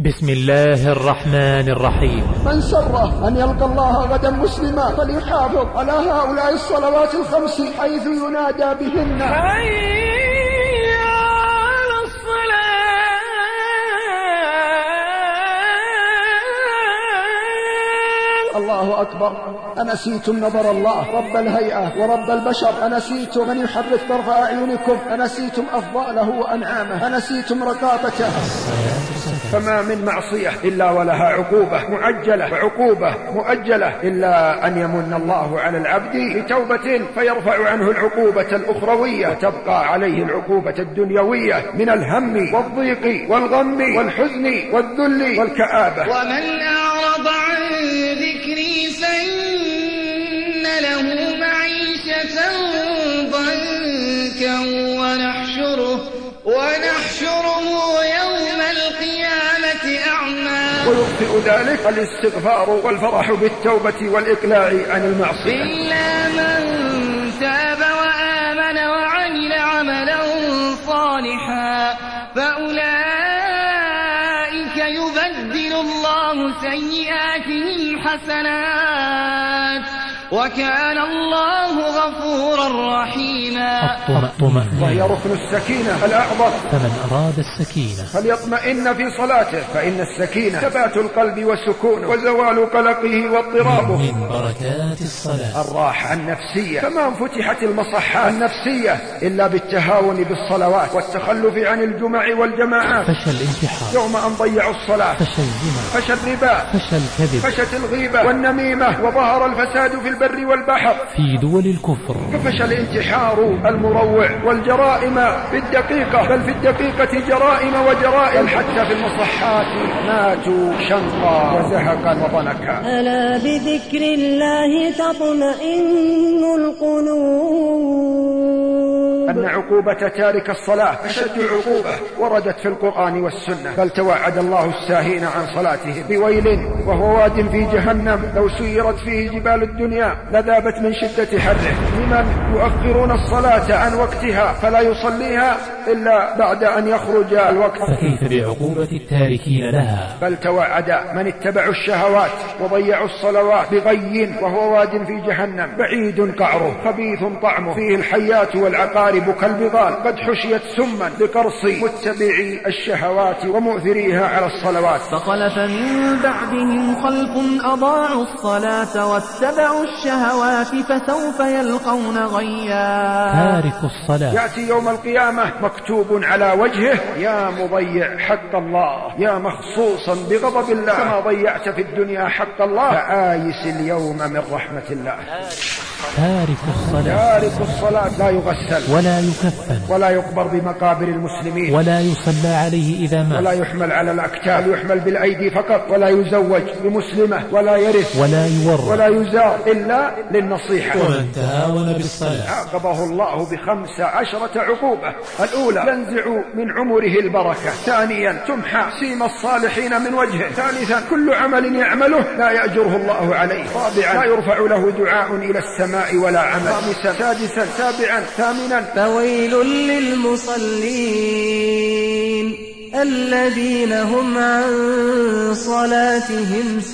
بسم الله الرحمن الرحيم. من سره أن يلقى الله غدا مسلما فليحافظ على هؤلاء الصلوات الخمس حيث ينادى بهن. حي على الصلاة. الله أكبر. أنسيتم نظر الله رب الهيئة ورب البشر؟ أنسيتم من يحرك طرف أعينكم؟ أنسيتم أفضاله وأنعامه؟ أنسيتم رقابته؟ فما من معصية إلا ولها عقوبة معجلة وعقوبة مؤجلة، إلا أن يمن الله على العبد بتوبة فيرفع عنه العقوبة الأخروية وتبقى عليه العقوبة الدنيوية من الهم والضيق والغم والحزن والذل والكآبة. ومن أعرض عن ذكري فإن له معيشة ضنكا ونحشره يوم القيامة أعمى. ويطفئ ذلك الاستغفار والفرح بالتوبة والإقلاع عن المعصية. إلا من تاب وآمن وعمل عملا صالحا فأولئك يبدل الله سيئاتهم حسنات وكان الله غفورا رحيما. وهي ركن السكينة الأعظم. فمن أراد السكينة فليطمئن في صلاته، فإن السكينة ثبات القلب والسكون وزوال قلقه واضطرابه. من بركات الصلاة الراحة النفسية. فما انفتحت المصحات النفسية إلا بالتهاون بالصلوات والتخلف عن الجمع والجماعات. فشل الانتحار يوم أن ضيعوا الصلاة، فشل الزنا، فشل الربا، فشل الكذب، فشت الغيبة والنميمة، وظهر الفساد في البر والبحر في دول الكفر. ففشل الانتحار المروع والجرائم بالدقيقة، بل في الدقيقة جرائم وجرائم، حتى في المصحات ماتوا شنقا وزهقا وضنكا. ألا بذكر الله تطمئن القلوب. أن عقوبة تارك الصلاة أشد عقوبة وردت في القرآن والسنة، بل توعد الله الساهين عن صلاتهم بويل وهو واد في جهنم لو سيرت فيه جبال الدنيا لذابت من شدة حره، لمن يؤخرون الصلاة عن وقتها فلا يصليها إلا بعد أن يخرج الوقت. فكيف بعقوبة التاركين لها؟ بل توعد من اتبعوا الشهوات وضيعوا الصلوات بغي وهو واد في جهنم بعيد قعره خبيث طعمه فيه الحيات والعقارب كالبغال قد حشيت سما بقرص متبعي الشهوات ومؤثريها على الصلوات. فخلف من بعدهم خلف أضاعوا الصلاة واتبعوا الشهوات فسوف يلقون غيا. تارك الصلاة يأتي يوم القيامة مكتوب على وجهه يا مضيع حق الله، يا مخصوصا بغضب الله، كما ضيعت في الدنيا حق الله فآيس اليوم من رحمة الله. تارك الصلاة تارك الصلاة لا يغسل ولا يكفن ولا يقبر بمقابر المسلمين ولا يصلى عليه إذا مات ولا يحمل على الأكتاف، يحمل بالأيدي فقط، ولا يزوج بمسلمة ولا يرث ولا يورث ولا يزار إلا للنصيحة. ومن تهاون بالصلاة عاقبه الله ب15 عقوبة. الأولى ينزع من عمره البركة، ثانيا تمحى سيم الصالحين من وجهه، ثالثا كل عمل يعمله لا يأجره الله عليه، رابعا لا يرفع له دعاء إلى السماء ولا عمل، خامسا سادسا سابعا ثامنا فويل للمصلين الذين هم عن صلاتهم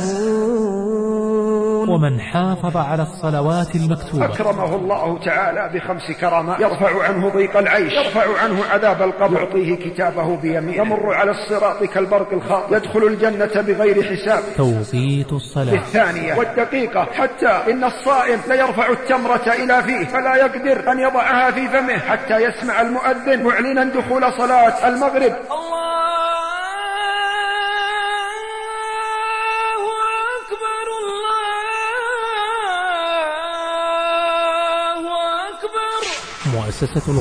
ساهون. ومن حافظ على الصلوات المكتوبة أكرمه الله تعالى ب5 كرامات: يرفع عنه ضيق العيش، يرفع عنه عذاب القبر، يعطيه كتابه بيمينه، يمر على الصراط كالبرق الخاطف، يدخل الجنة بغير حساب. توقيت الصلاة بالثانية والدقيقة، حتى إن الصائم ليرفع التمرة إلى فيه فلا يقدر أن يضعها في فمه حتى يسمع المؤذن معلنا دخول صلاة المغرب. مؤسسة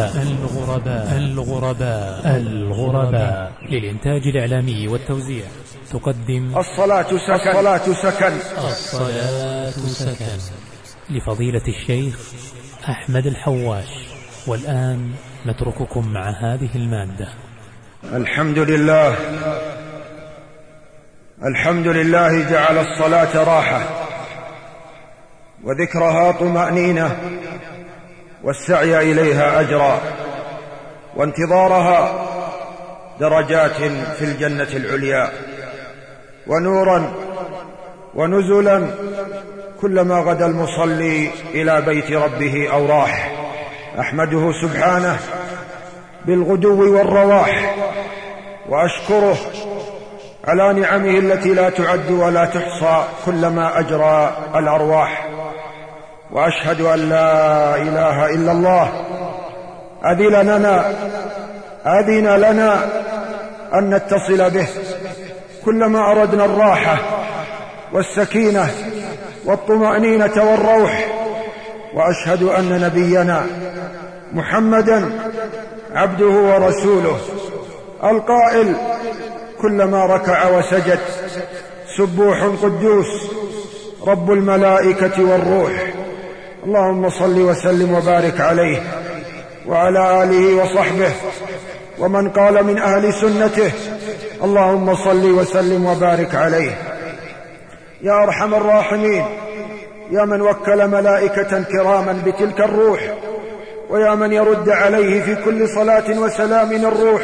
الغرباء للإنتاج الإعلامي والتوزيع تقدم الصلاة سكن لفضيلة الشيخ أحمد الحواش. والآن نترككم مع هذه المادة. الحمد لله جعل الصلاة راحة وذكرها طمأنينة والسعي إليها أجرا وانتظارها درجات في الجنة العليا، ونورا ونزلا كلما غدا المصلي إلى بيت ربه أو راح. أحمده سبحانه بالغدو والرواح، وأشكره على نعمه التي لا تعد ولا تحصى كلما أجرى الأرواح. وأشهد أن لا إله إلا الله أذن لنا أن نتصل به كلما أردنا الراحة والسكينة والطمأنينة والروح. وأشهد أن نبينا محمدا عبده ورسوله القائل كلما ركع وسجد سبوح قدوس رب الملائكة والروح. اللهم صل وسلم وبارك عليه وعلى آله وصحبه ومن قال من أهل سنته. اللهم صل وسلم وبارك عليه. يا أرحم الراحمين، يا من وكل ملائكة كراما بتلك الروح، ويا من يرد عليه في كل صلاة وسلام الروح.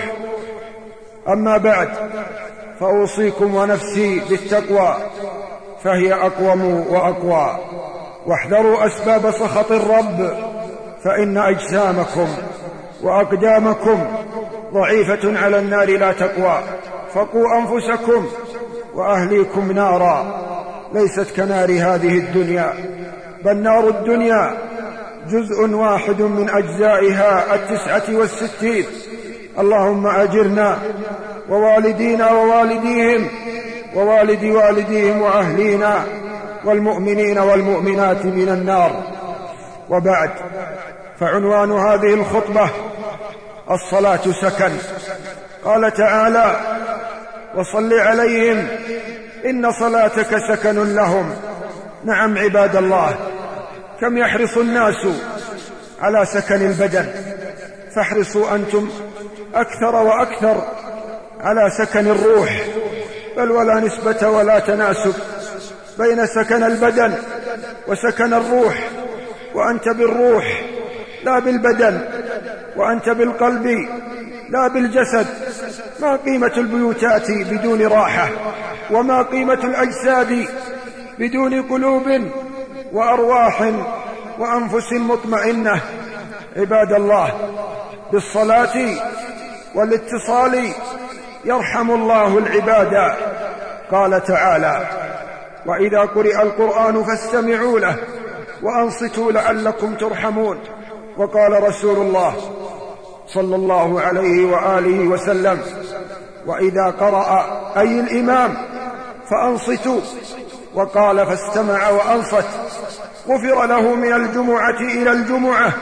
أما بعد، فأوصيكم ونفسي بالتقوى، فهي أقوم وأقوى. واحذروا أسباب سخط الرب، فإن أجسامكم وأقدامكم ضعيفة على النار لا تقوى. فقوا أنفسكم وأهليكم نارا ليست كنار هذه الدنيا، بل نار الدنيا جزء واحد من أجزائها 69. اللهم أجرنا ووالدينا ووالديهم ووالد والديهم وأهلينا والمؤمنين والمؤمنات من النار. وبعد، فعنوان هذه الخطبة الصلاة سكن. قال تعالى: وصل عليهم إن صلاتك سكن لهم. نعم عباد الله، كم يحرص الناس على سكن البدن، فاحرصوا أنتم أكثر وأكثر على سكن الروح، بل ولا نسبة ولا تناسب بين سكن البدن وسكن الروح. وأنت بالروح لا بالبدن، وأنت بالقلب لا بالجسد. ما قيمة البيوتات بدون راحة؟ وما قيمة الأجساد بدون قلوب وأرواح وأنفس مطمئنة؟ عباد الله، بالصلاة والاتصال يرحم الله العباد. قال تعالى: وإذا قرئ القرآن فاستمعوا له وأنصتوا لعلكم ترحمون. وقال رسول الله صلى الله عليه وآله وسلم: وإذا قرأ أي الإمام فأنصتوا. وقال: فاستمع وأنصت غفر له من الجمعة إلى الجمعة.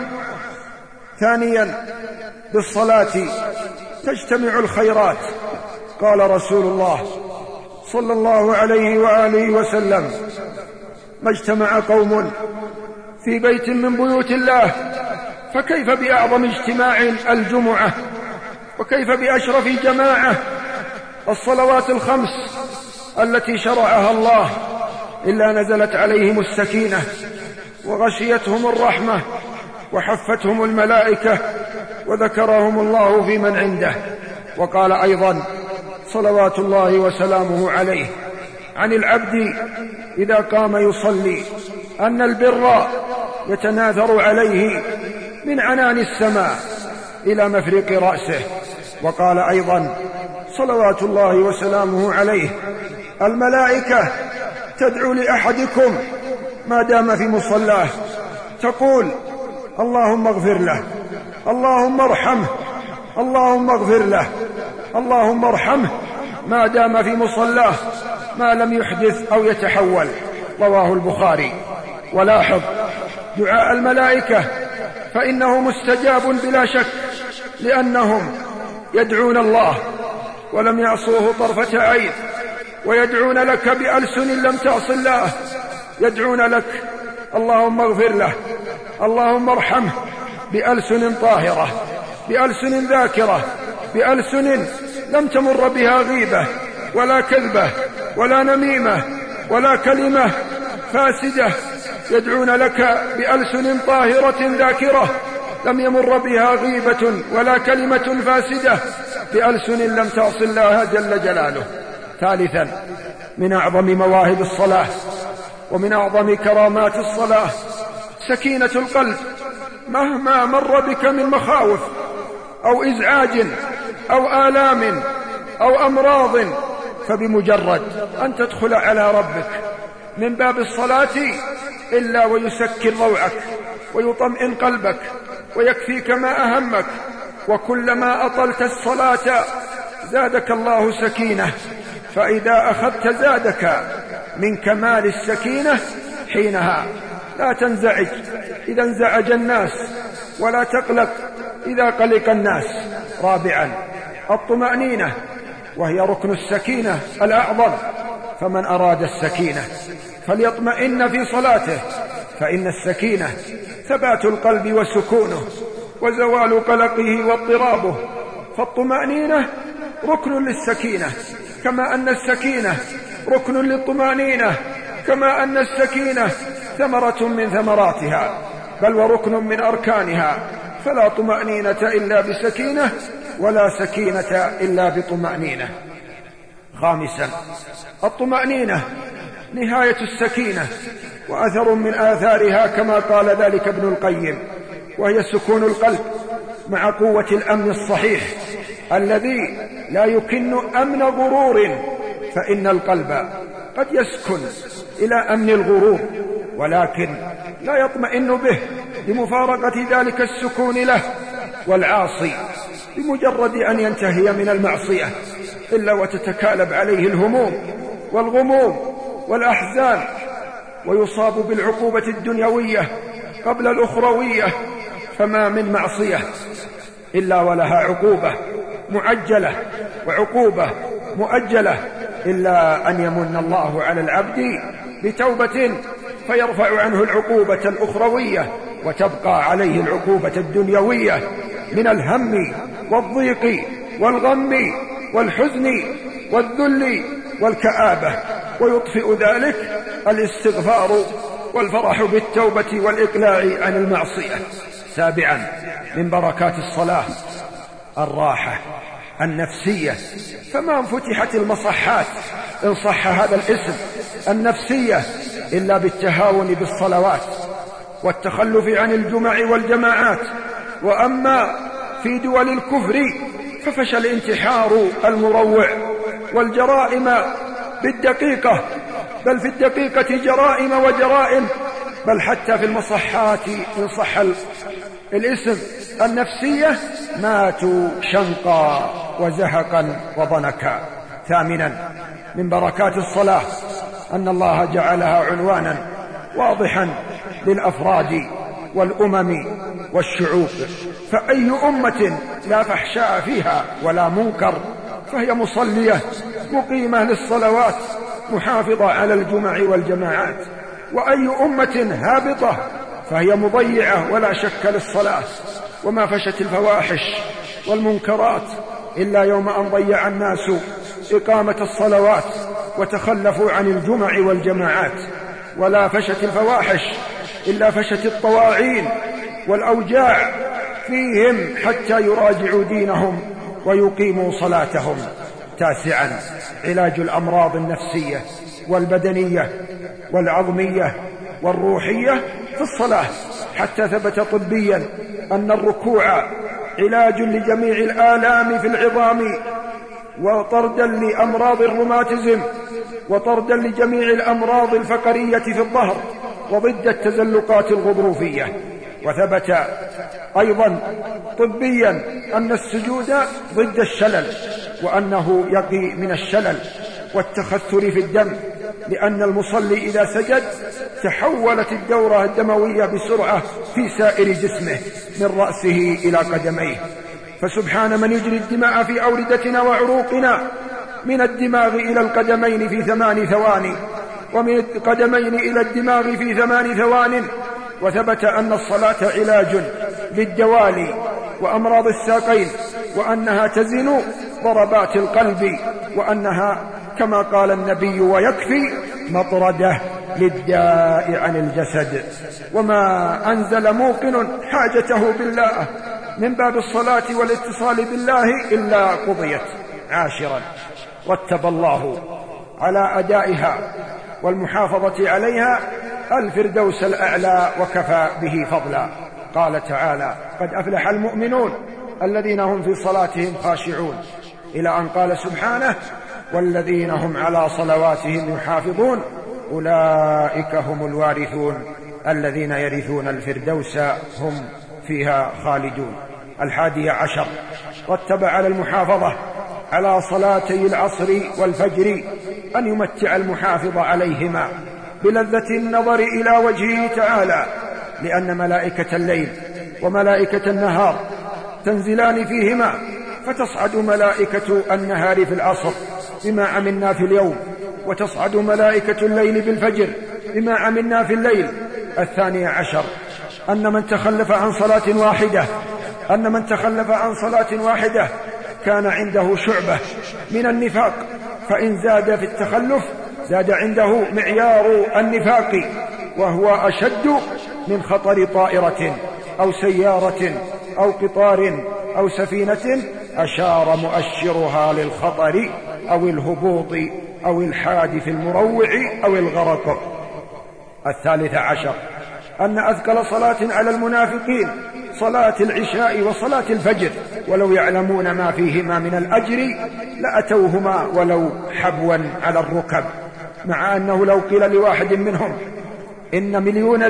ثانيا، بالصلاة تجتمع الخيرات. قال رسول الله صلى الله عليه وآله وسلم: ما اجتمع قوم في بيت من بيوت الله، فكيف بأعظم اجتماع الجمعة، وكيف بأشرف جماعة الصلوات الخمس التي شرعها الله، إلا نزلت عليهم السكينة وغشيتهم الرحمة وحفتهم الملائكة وذكرهم الله في من عنده. وقال أيضا صلوات الله وسلامه عليه عن العبد إذا قام يصلي أن البر يتناثر عليه من عنان السماء إلى مفرق رأسه. وقال أيضا صلوات الله وسلامه عليه: الملائكة تدعو لأحدكم ما دام في مصلاه، تقول: اللهم اغفر له، اللهم ارحمه، اللهم اغفر له، اللهم ارحمه، ما دام في مصلاه ما لم يحدث أو يتحول. رواه البخاري. ولاحظ دعاء الملائكة فإنه مستجاب بلا شك، لأنهم يدعون الله ولم يعصوه طرفة عين، ويدعون لك بألسن لم تعص الله. يدعون لك: اللهم اغفر له، اللهم ارحمه، بألسن طاهرة، بألسن ذاكرة، بألسن لم تمر بها غيبة ولا كذبة ولا نميمة ولا كلمة فاسدة. يدعون لك بألسن طاهرة ذاكرة لم يمر بها غيبة ولا كلمة فاسدة. بألسن لم تعص الله جل جلاله. ثالثا، من أعظم مواهب الصلاة ومن أعظم كرامات الصلاة سكينة القلب. مهما مر بك من مخاوف أو إزعاج أو آلام أو أمراض، فبمجرد أن تدخل على ربك من باب الصلاة إلا ويسكن روعك ويطمئن قلبك ويكفيك ما أهمك. وكلما أطلت الصلاة زادك الله سكينة، فإذا أخذت زادك من كمال السكينة حينها. لا تنزعج إذا انزعج الناس، ولا تقلق إذا قلق الناس. رابعا، الطمأنينة، وهي ركن السكينة الأعظم. فمن أراد السكينة فليطمئن في صلاته، فإن السكينة ثبات القلب وسكونه وزوال قلقه واضطرابه. فالطمأنينة ركن للسكينة، كما أن السكينة ركن للطمأنينة، كما أن السكينة ثمرة من ثمراتها، بل وركن من أركانها. فلا طمأنينة إلا بسكينة، ولا سكينة إلا بطمأنينة. خامسا، الطمأنينة نهاية السكينة وأثر من آثارها، كما قال ذلك ابن القيم، وهي سكون القلب مع قوة الأمن الصحيح الذي لا يكن أمن غرور. فإن القلب قد يسكن إلى أمن الغرور، ولكن لا يطمئن به لمفارقة ذلك السكون له. والعاصي بمجرد أن ينتهي من المعصية إلا وتتكالب عليه الهموم والغموم والأحزان، ويصاب بالعقوبة الدنيوية قبل الأخروية. فما من معصية إلا ولها عقوبة معجلة وعقوبة مؤجلة، إلا أن يمن الله على العبد بتوبة فيرفع عنه العقوبة الأخروية، وتبقى عليه العقوبة الدنيوية من الهم والضيق والغم والحزن والذل والكآبة. ويطفئ ذلك الاستغفار والفرح بالتوبة والإقلاع عن المعصية. سابعا، من بركات الصلاة الراحة النفسية. فما فتحت المصحات إن صح هذا الاسم النفسية إلا بالتهاون بالصلوات والتخلف عن الجمع والجماعات. وأما في دول الكفر ففشى الانتحار المروع والجرائم بالدقيقة، بل في الدقيقة جرائم وجرائم، بل حتى في المصحات إن صح الاسم النفسية ماتوا شنقا وزهقا وضنكا. ثامنا، من بركات الصلاة أن الله جعلها عنوانا واضحا للأفراد والأمم والشعوب. فأي أمة لا فحشاء فيها ولا منكر فهي مصلية مقيمة للصلوات محافظة على الجمع والجماعات. وأي أمة هابطة فهي مضيعة ولا شك للصلاة. وما فشت الفواحش والمنكرات إلا يوم أن ضيع الناس إقامة الصلوات وتخلفوا عن الجمع والجماعات. ولا فشت الفواحش إلا فشت الطواعين والأوجاع فيهم حتى يراجعوا دينهم ويقيموا صلاتهم. تاسعا، علاج الأمراض النفسية والبدنية والعظمية والروحية في الصلاة، حتى ثبت طبيا أن الركوع علاج لجميع الآلام في العظام، وطردا لأمراض الروماتيزم، وطردا لجميع الأمراض الفقرية في الظهر، وضد التزلقات الغضروفية. وثبت أيضا طبيا أن السجود ضد الشلل، وأنه يقي من الشلل والتخثر في الدم، لأن المصلي إذا سجد تحولت الدورة الدموية بسرعة في سائر جسمه من رأسه إلى قدميه. فسبحان من يجري الدماء في أوردتنا وعروقنا من الدماغ إلى القدمين في 8 ثواني، ومن القدمين إلى الدماغ في 8 ثوان. وثبت أن الصلاة علاج للدوالي وأمراض الساقين، وأنها تزن ضربات القلب، وأنها كما قال النبي ويكفي مطردة للداء عن الجسد. وما أنزل موقن حاجته بالله من باب الصلاة والاتصال بالله إلا قضيت. 10 رتب الله على أدائها والمحافظة عليها الفردوس الأعلى وكفى به فضلا. قال تعالى: قد أفلح المؤمنون الذين هم في صلاتهم خاشعون، إلى أن قال سبحانه: والذين هم على صلواتهم يحافظون أولئك هم الوارثون الذين يرثون الفردوس هم فيها خالدون. 11 رتب على المحافظة على صلاتي العصر والفجر أن يمتع المحافظ عليهما بلذة النظر إلى وجهه تعالى، لأن ملائكة الليل وملائكة النهار تنزلان فيهما، فتصعد ملائكة النهار في العصر بما عملنا في اليوم، وتصعد ملائكة الليل بالفجر بما عملنا في الليل. 12 أن من تخلف عن صلاة واحدة كان عنده شعبة من النفاق، فإن زاد في التخلف زاد عنده معيار النفاق، وهو أشد من خطر طائرة أو سيارة أو قطار أو سفينة أشار مؤشرها للخطر أو الهبوط أو الحادث المروع أو الغرق. 13 أن أثقل صلاة على المنافقين صلاة العشاء وصلاة الفجر، ولو يعلمون ما فيهما من الأجر لأتوهما ولو حبوا على الركب، مع أنه لو قيل لواحد منهم إن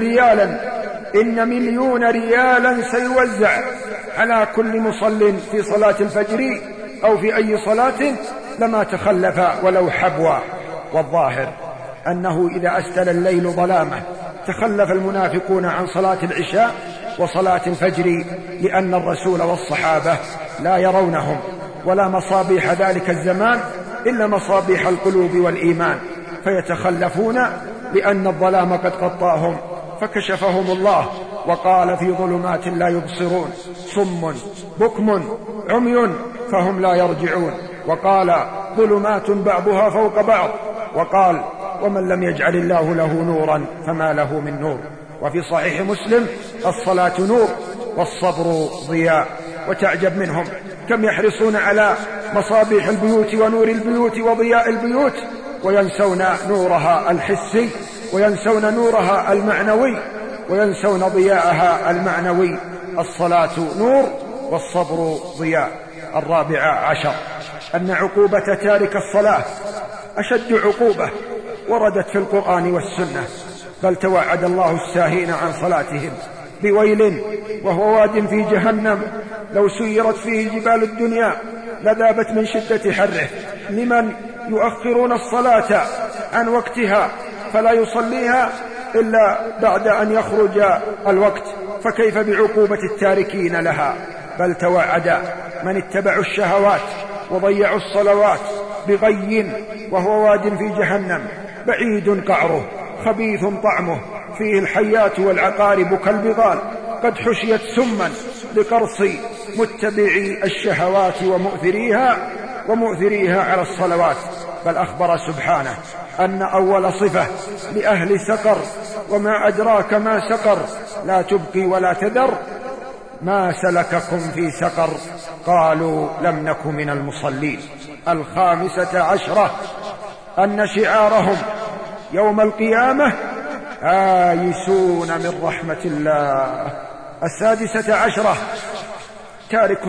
مليون ريالا سيوزع على كل مصل في صلاة الفجر أو في أي صلاة لما تخلف ولو حبوا. والظاهر أنه إذا أستل الليل ظلامه تخلف المنافقون عن صلاة العشاء وصلاة الفجر، لأن الرسول والصحابة لا يرونهم ولا مصابيح ذلك الزمان إلا مصابيح القلوب والإيمان، فيتخلفون لأن الظلام قد غطاهم فكشفهم الله، وقال: في ظلمات لا يبصرون صم بكم عمي فهم لا يرجعون، وقال: ظلمات بعضها فوق بعض، وقال: ومن لم يجعل الله له نورا فما له من نور. وفي صحيح مسلم: الصلاة نور والصبر ضياء. وتعجب منهم كم يحرصون على مصابيح البيوت ونور البيوت وضياء البيوت، وينسون نورها الحسي، وينسون نورها المعنوي، وينسون ضياءها المعنوي. الصلاة نور والصبر ضياء. 14 أن عقوبة تارك الصلاة أشد عقوبة وردت في القرآن والسنة، بل توعد الله الساهين عن صلاتهم بويل وهو واد في جهنم لو سيرت فيه جبال الدنيا لذابت من شدة حره، لمن يؤخرون الصلاة عن وقتها فلا يصليها إلا بعد أن يخرج الوقت، فكيف بعقوبة التاركين لها؟ بل توعد من اتبعوا الشهوات وضيعوا الصلوات بغي وهو واد في جهنم بعيد قعره خبيث طعمه فيه الحيات والعقارب كالبغال قد حشيت سما لقرص متبعي الشهوات ومؤثريها على الصلوات. بل أخبر سبحانه أن أول صفة لأهل سقر: وما أدراك ما سقر لا تبقي ولا تذر ما سلككم في سقر قالوا لم نك من المصلين. 15 أن شعارهم يوم القيامة آيسون من رحمة الله. 16 تارك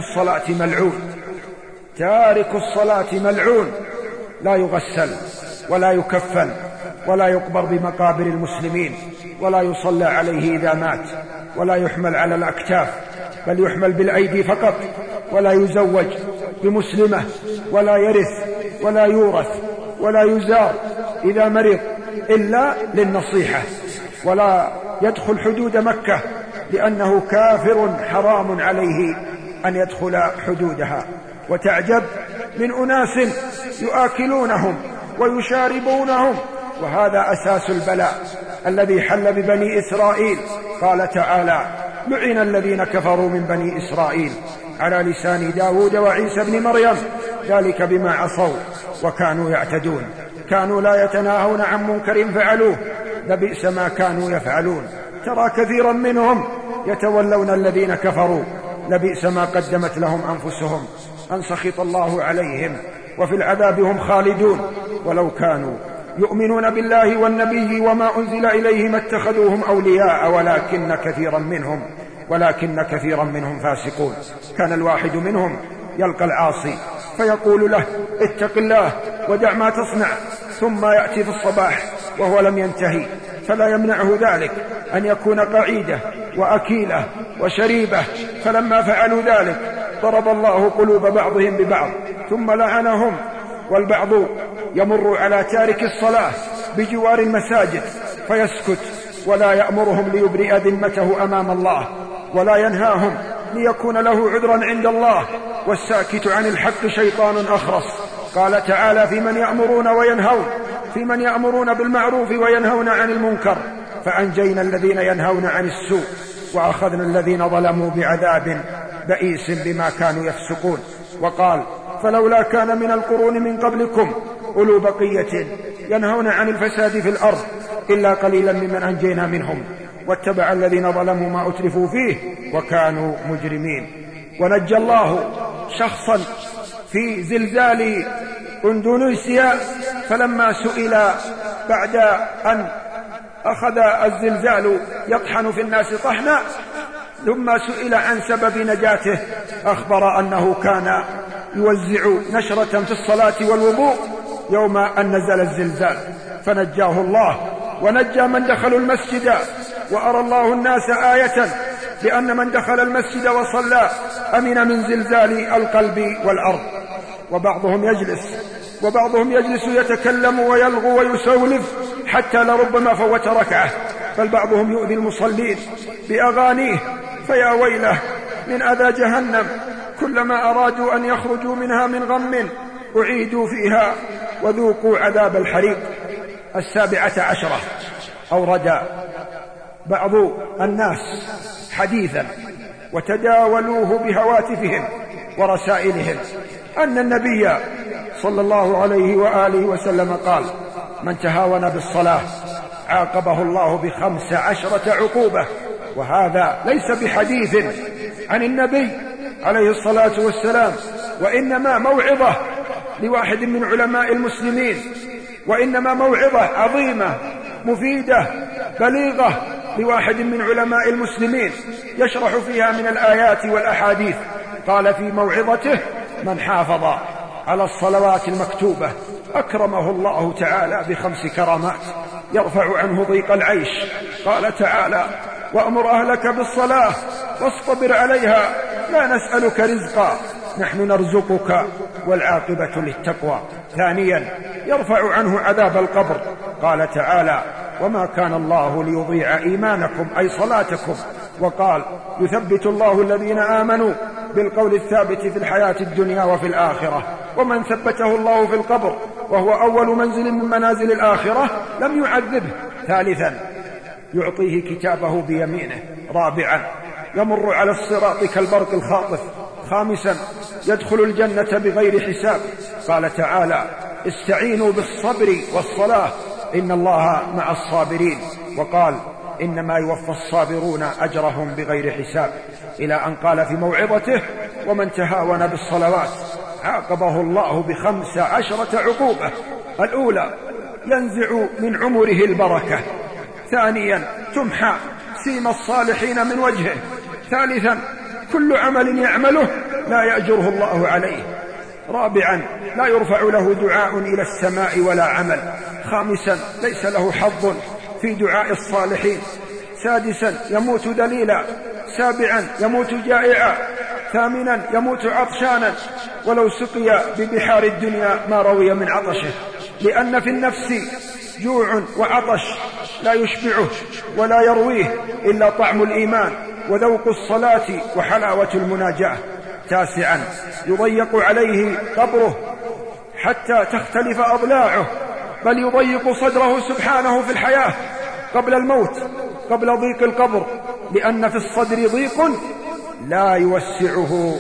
الصلاة ملعون لا يغسل ولا يكفن ولا يقبر بمقابر المسلمين ولا يصلى عليه إذا مات ولا يحمل على الأكتاف، بل يحمل بالأيدي فقط، ولا يزوج بمسلمة ولا يرث ولا يورث ولا يزار إذا مرض إلا للنصيحة، ولا يدخل حدود مكة لأنه كافر حرام عليه أن يدخل حدودها. وتعجب من أناس يآكلونهم ويشاربونهم، وهذا أساس البلاء الذي حل ببني إسرائيل. قال تعالى: لعن الذين كفروا من بني إسرائيل على لسان داود وعيسى بن مريم ذلك بما عصوا وكانوا يعتدون، كانوا لا يتناهون عن منكر فعلوه لبئس ما كانوا يفعلون. ترى كثيرا منهم يتولون الذين كفروا لبئس ما قدمت لهم أنفسهم أن سخط الله عليهم وفي العذاب هم خالدون ولو كانوا يؤمنون بالله والنبي وما أنزل إليهم اتخذوهم أولياء ولكن كثيرا منهم فاسقون. كان الواحد منهم يلقى العاصي فيقول له اتق الله ودع ما تصنع، ثم يأتي في الصباح وهو لم ينتهي، فلا يمنعه ذلك أن يكون قعيدة وأكيلة وشريبة. فلما فعلوا ذلك ضرب الله قلوب بعضهم ببعض ثم لعنهم. والبعض يمر على تارك الصلاة بجوار المساجد فيسكت ولا يأمرهم ليبرئ ذمته أمام الله ولا ينهاهم ليكون له عذرا عند الله، والساكت عن الحق شيطان أخرس. قال تعالى في من يأمرون بالمعروف وينهون عن المنكر، فأنجينا الذين ينهون عن السوء وأخذنا الذين ظلموا بعذاب بئيس بما كانوا يفسقون. وقال فلولا كان من القرون من قبلكم أولو بقية ينهون عن الفساد في الأرض إلا قليلا ممن أنجينا منهم واتبع الذين ظلموا ما أترفوا فيه وكانوا مجرمين. ونجى الله شخصا في زلزال إندونيسيا فلما سئل بعد أن أخذ الزلزال يطحن في الناس طحنا ثم سئل عن سبب نجاته أخبر أنه كان يوزع نشرة في الصلاة والوضوء يوم أن نزل الزلزال فنجاه الله ونجى من دخلوا المسجد. وأرى الله الناس آية بأن من دخل المسجد وصلى أمن من زلزال القلب والأرض. وبعضهم يجلس يتكلم ويلغو ويسولف حتى لربما فوت ركعة، بل بعضهم يؤذي المصلين بأغانيه فيا ويله من أذى جهنم، كلما أرادوا أن يخرجوا منها من غم أعيدوا فيها وذوقوا عذاب الحريق. 17 أورد بعض الناس حديثا وتداولوه بهواتفهم ورسائلهم أن النبي صلى الله عليه وآله وسلم قال من تهاون بالصلاة عاقبه الله ب15 عقوبة. وهذا ليس بحديث عن النبي عليه الصلاة والسلام، وإنما موعظة لواحد من علماء المسلمين، وإنما موعظة عظيمة مفيدة بليغة لواحد من علماء المسلمين يشرح فيها من الآيات والأحاديث. قال في موعظته من حافظ على الصلوات المكتوبة أكرمه الله تعالى ب5 كرامات يرفع عنه ضيق العيش. قال تعالى وأمر أهلك بالصلاة واصطبر عليها لا نسألك رزقا نحن نرزقك والعاقبة للتقوى. ثانيا يرفع عنه عذاب القبر. قال تعالى وما كان الله ليضيع إيمانكم أي صلاتكم. وقال يثبت الله الذين آمنوا بالقول الثابت في الحياة الدنيا وفي الآخرة، ومن ثبته الله في القبر وهو أول منزل من منازل الآخرة لم يعذبه. ثالثا يعطيه كتابه بيمينه. رابعا يمر على الصراط كالبرق الخاطف. خامسا يدخل الجنة بغير حساب. قال تعالى استعينوا بالصبر والصلاة إن الله مع الصابرين. وقال إنما يوفى الصابرون أجرهم بغير حساب، إلى أن قال في موعظته ومن تهاون بالصلوات عاقبه الله ب15 عقوبة. الأولى ينزع من عمره البركة. ثانيا تمحى سيما الصالحين من وجهه. ثالثا كل عمل يعمله لا يأجره الله عليه. رابعا لا يرفع له دعاء إلى السماء ولا عمل. خامسا ليس له حظ في دعاء الصالحين. سادسا يموت دليلا. سابعا يموت جائعا. ثامنا يموت عطشانا ولو سقي ببحار الدنيا ما روي من عطشه، لأن في النفس جوع وعطش لا يشبعه ولا يرويه إلا طعم الإيمان وذوق الصلاة وحلاوة المناجاة. تاسعا يضيق عليه قبره حتى تختلف أضلاعه، بل يضيق صدره سبحانه في الحياة قبل الموت، قبل ضيق القبر، لأن في الصدر ضيق لا يوسعه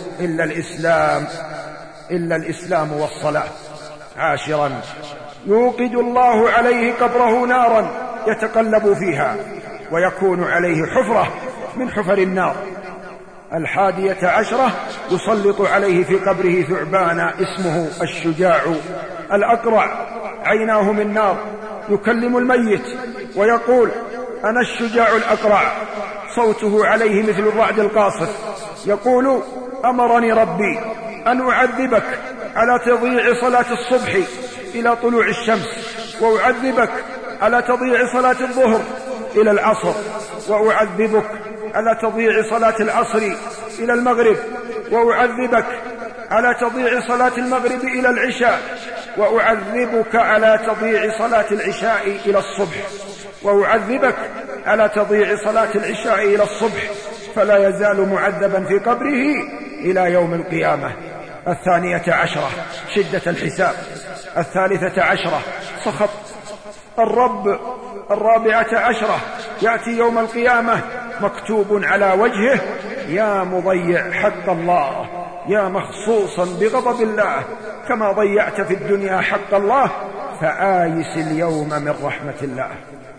إلا الإسلام والصلاة. عاشرا يوقد الله عليه قبره نارا يتقلب فيها ويكون عليه حفرة من حفر النار 11 يسلط عليه في قبره ثعبان اسمه الشجاع الأقرع، عيناه من نار، يكلم الميت ويقول: أنا الشجاع الأقرع. صوته عليه مثل الرعد القاصف، يقول: أمرني ربي أن أعذبك على تضييع صلاة الصبح إلى طلوع الشمس، وأعذبك على تضييع صلاة الظهر إلى العصر، وأعذبك على تضييع صلاة العصر إلى المغرب، وأعذبك على تضييع صلاة المغرب إلى العشاء، وأعذبك على تضييع صلاة العشاء إلى الصبح، وأعذبك على تضييع صلاة العشاء إلى الصبح، فلا يزال معذبا في قبره إلى يوم القيامة. 12 شدة الحساب. 13 سخط الرب. 14 يأتي يوم القيامة مكتوب على وجهه: يا مضيع حق الله، يا مخصوصا بغضب الله، كما ضيعت في الدنيا حق الله فآيس اليوم من رحمة الله.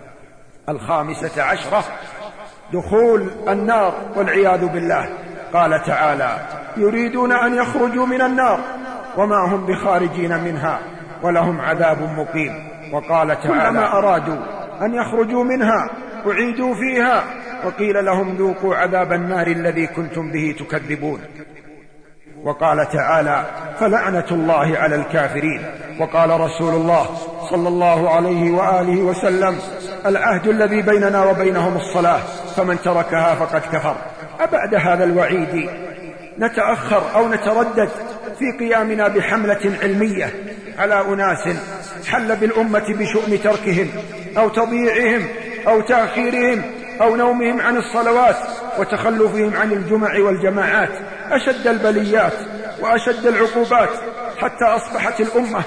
15 دخول النار والعياذ بالله. قال تعالى: يريدون أن يخرجوا من النار وما هم بخارجين منها ولهم عذاب مقيم. وقال تعالى: كلما أرادوا أن يخرجوا منها أعيدوا فيها وقيل لهم ذوقوا عذاب النار الذي كنتم به تكذبون. وقال تعالى: فلعنة الله على الكافرين. وقال رسول الله صلى الله عليه وآله وسلم: العهد الذي بيننا وبينهم الصلاة، فمن تركها فقد كفر. أبعد هذا الوعيد نتأخر أو نتردد في قيامنا بحملة علمية على أناس حل بالأمة بشؤم تركهم أو تضييعهم أو تأخيرهم أو نومهم عن الصلوات وتخلفهم عن الجمع والجماعات أشد البليات وأشد العقوبات، حتى أصبحت الأمة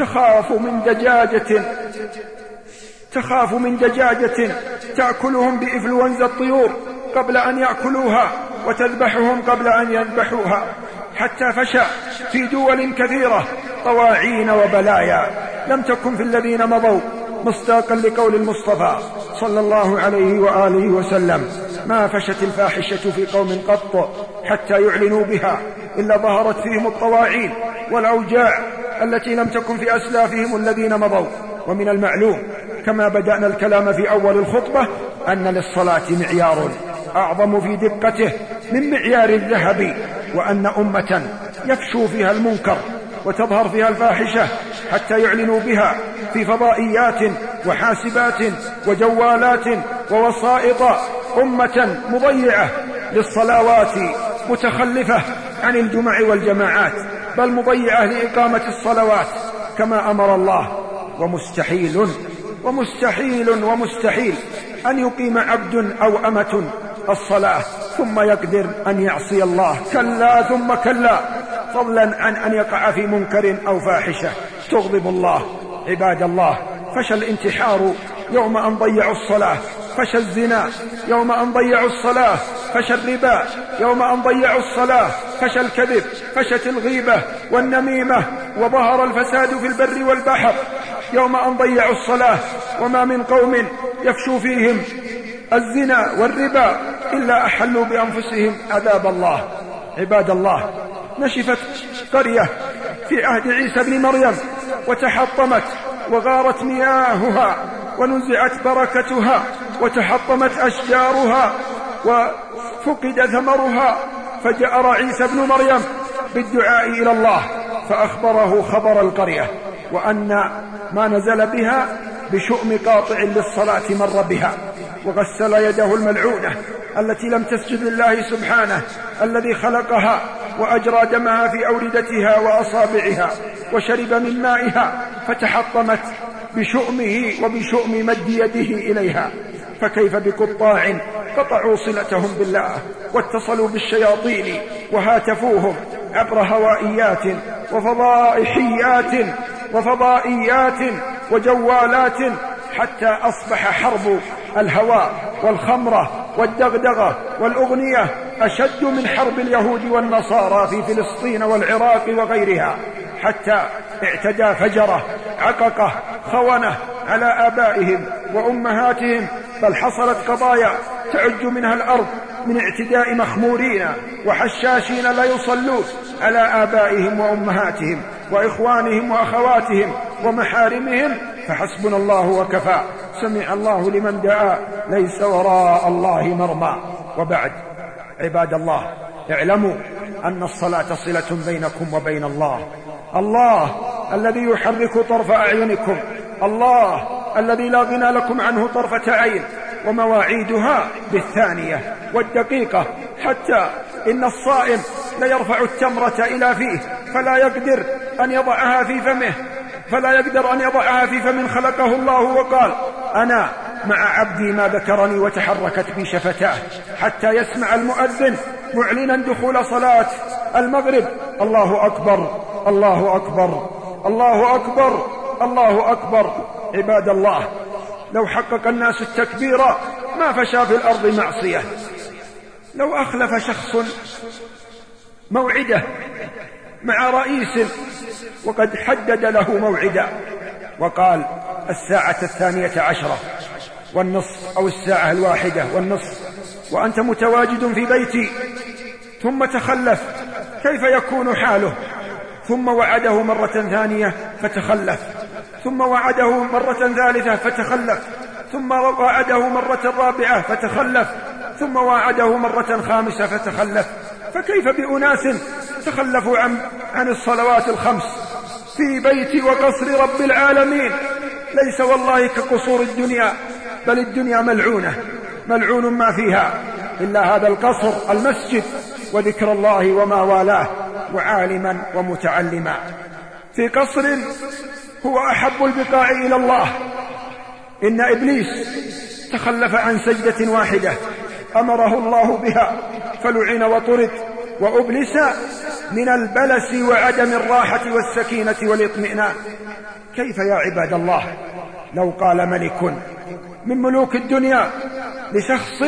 تخاف من دجاجة تأكلهم بإنفلونزا الطيور قبل أن يأكلوها وتذبحهم قبل أن يذبحوها، حتى فشى في دول كثيرة طواعين وبلايا لم تكن في الذين مضوا، مصداقا لقول المصطفى صلى الله عليه وآله وسلم: ما فشت الفاحشة في قوم قط حتى يعلنوا بها إلا ظهرت فيهم الطواعين والأوجاع التي لم تكن في أسلافهم الذين مضوا. ومن المعلوم كما بدأنا الكلام في أول الخطبة أن للصلاة معيار أعظم في دقته من معيار الذهب، وأن أمة يفشو فيها المنكر وتظهر فيها الفاحشة حتى يعلنوا بها في فضائيات وحاسبات وجوالات ووسائط، أمة مضيعة للصلوات متخلفة عن الجمع والجماعات، بل مضيعة لإقامة الصلوات كما أمر الله. ومستحيل أن يقيم عبد أو أمة الصلاة ثم يقدر أن يعصي الله، كلا ثم كلا، فضلا عن أن يقع في منكر أو فاحشة تغضب الله. عباد الله، فشى الانتحار يوم أن ضيعوا الصلاة، فشى الزنا يوم أن ضيعوا الصلاة، فشى الربا يوم أن ضيعوا الصلاة، فشى الكذب، فشت الغيبة والنميمة، وظهر الفساد في البر والبحر يوم أن ضيعوا الصلاة. وما من قوم يفشو فيهم الزنا والربا إلا أحلوا بأنفسهم عذاب الله. عباد الله، نشفت قرية في عهد عيسى بن مريم وتحطمت وغارت مياهها ونزعت بركتها وتحطمت أشجارها وفقد ثمرها، فجاء عيسى بن مريم بالدعاء إلى الله فأخبره خبر القرية، وأن ما نزل بها بشؤم قاطع للصلاة مر بها، وغسل يده الملعونة التي لم تسجد لله سبحانه الذي خلقها، وأجرى دمها في أوردتها وأصابعها وشرب من مائها، فتحطمت بشؤمه وبشؤم مد يده إليها. فكيف بقطاع قطعوا صلتهم بالله واتصلوا بالشياطين وهاتفوهم عبر هوائيات وفضائيات وجوالات، حتى أصبح حرب الهواء والخمرة والدغدغة والأغنية أشد من حرب اليهود والنصارى في فلسطين والعراق وغيرها، حتى اعتدى فجرة عققة خونة على آبائهم وأمهاتهم، بل حصلت قضايا تعج منها الأرض من اعتداء مخمورين وحشاشين لا يصلون على آبائهم وأمهاتهم وإخوانهم وأخواتهم ومحارمهم، فحسبنا الله وكفى. سمع الله لمن دعا، ليس وراء الله مرمى. وبعد، عباد الله، اعلموا أن الصلاة صلة بينكم وبين الله. الله الذي يحرك طرف أعينكم، الله الذي لا غنى لكم عنه طرفة عين، ومواعيدها بالثانية والدقيقة، حتى إن الصائم ليرفع التمرة إلى فيه فلا يقدر أن يضعها في فم خلقه الله وقال: أنا مع عبدي ما ذكرني، وتحركت بي شفتاه، حتى يسمع المؤذن معلنا دخول صلاة المغرب: الله أكبر، الله أكبر، الله أكبر، الله أكبر. عباد الله، لو حقق الناس التكبير ما فشى في الأرض معصية. لو أخلف شخص موعده مع رئيس وقد حدد له موعدا وقال 12:30 والنصف أو 1:01 وأنت متواجد في بيتي، ثم تخلف، كيف يكون حاله؟ ثم وعده مرة ثانية فتخلف، ثم وعده مرة ثالثة فتخلف، ثم وعده مرة رابعة فتخلف، ثم وعده مرة خامسة فتخلف. فكيف بأناس تخلفوا عن الصلوات الخمس في بيت وقصر رب العالمين؟ ليس والله كقصور الدنيا، بل الدنيا ملعونة، ملعون ما فيها إلا هذا القصر، المسجد وذكر الله وما والاه، وعالما ومتعلما في قصر هو أحب البقاع إلى الله. إن إبليس تخلف عن سجدة واحدة أمره الله بها فلعن وطرد، وأبلس من البلس وعدم الراحة والسكينة والاطمئنان. كيف يا عباد الله لو قال ملك من ملوك الدنيا لشخص: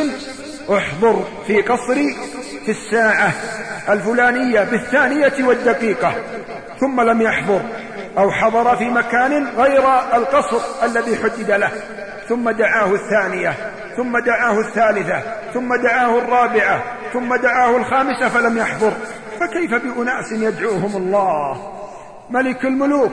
احضر في قصري في الساعة الفلانية بالثانية والدقيقة، ثم لم يحضر، أو حضر في مكان غير القصر الذي حدد له، ثم دعاه الثانية، ثم دعاه الثالثة، ثم دعاه الرابعة، ثم دعاه الخامسة فلم يحضر، فكيف بأناس يدعوهم الله ملك الملوك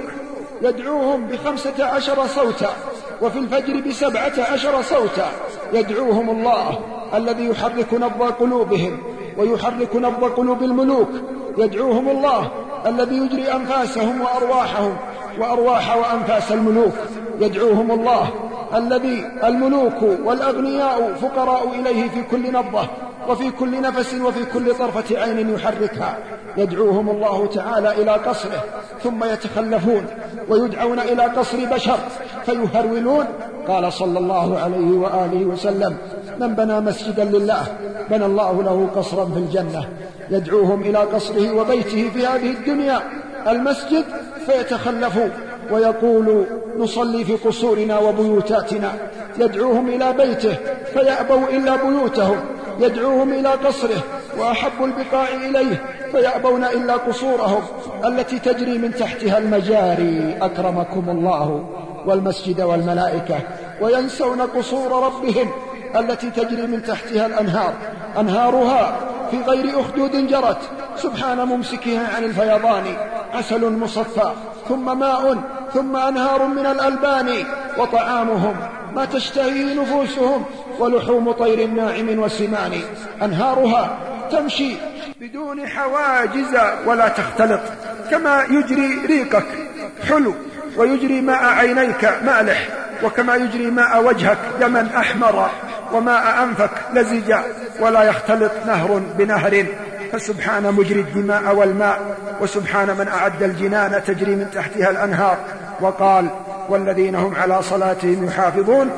يدعوهم ب15 صوتا، وفي الفجر ب17 صوتا، يدعوهم الله الذي يحرك نبض قلوبهم ويحرك نبض قلوب الملوك، يدعوهم الله الذي يجري أنفاسهم وأرواحهم وأرواح وأنفاس الملوك، يدعوهم الله الذي الملوك والأغنياء فقراء إليه في كل نبضة وفي كل نفس وفي كل طرفة عين يحركها، يدعوهم الله تعالى إلى قصره، ثم يتخلفون ويدعون إلى قصر بشر فيهرولون. قال صلى الله عليه وآله وسلم: من بنى مسجدا لله بنى الله له قصرا في الجنة. يدعوهم إلى قصره وبيته في هذه الدنيا المسجد فيتخلفوا ويقول: نصلي في قصورنا وبيوتاتنا. يدعوهم إلى بيته فيأبوا إلا بيوتهم، يدعوهم إلى قصره وأحب البقاع إليه فيأبون إلا قصورهم التي تجري من تحتها المجاري أكرمكم الله والمسجد والملائكة، وينسون قصور ربهم التي تجري من تحتها الأنهار، أنهارها في غير أخدود جرت، سبحان ممسكها عن الفيضان، عسل مصفى ثم ماء ثم أنهار من الألبان، وطعامهم ما تشتهيه نفوسهم، ولحوم طير ناعم وسمان، أنهارها تمشي بدون حواجز ولا تختلط، كما يجري ريقك حلو ويجري ماء عينيك مالح، وكما يجري ماء وجهك دما أحمر، وماء أنفك لزجا، ولا يختلط نهر بنهر. فسبحان مجري الدماء والماء، وسبحان من أعد الجنان تجري من تحتها الأنهار. وقال: والذين هم على صلاتهم يحافظون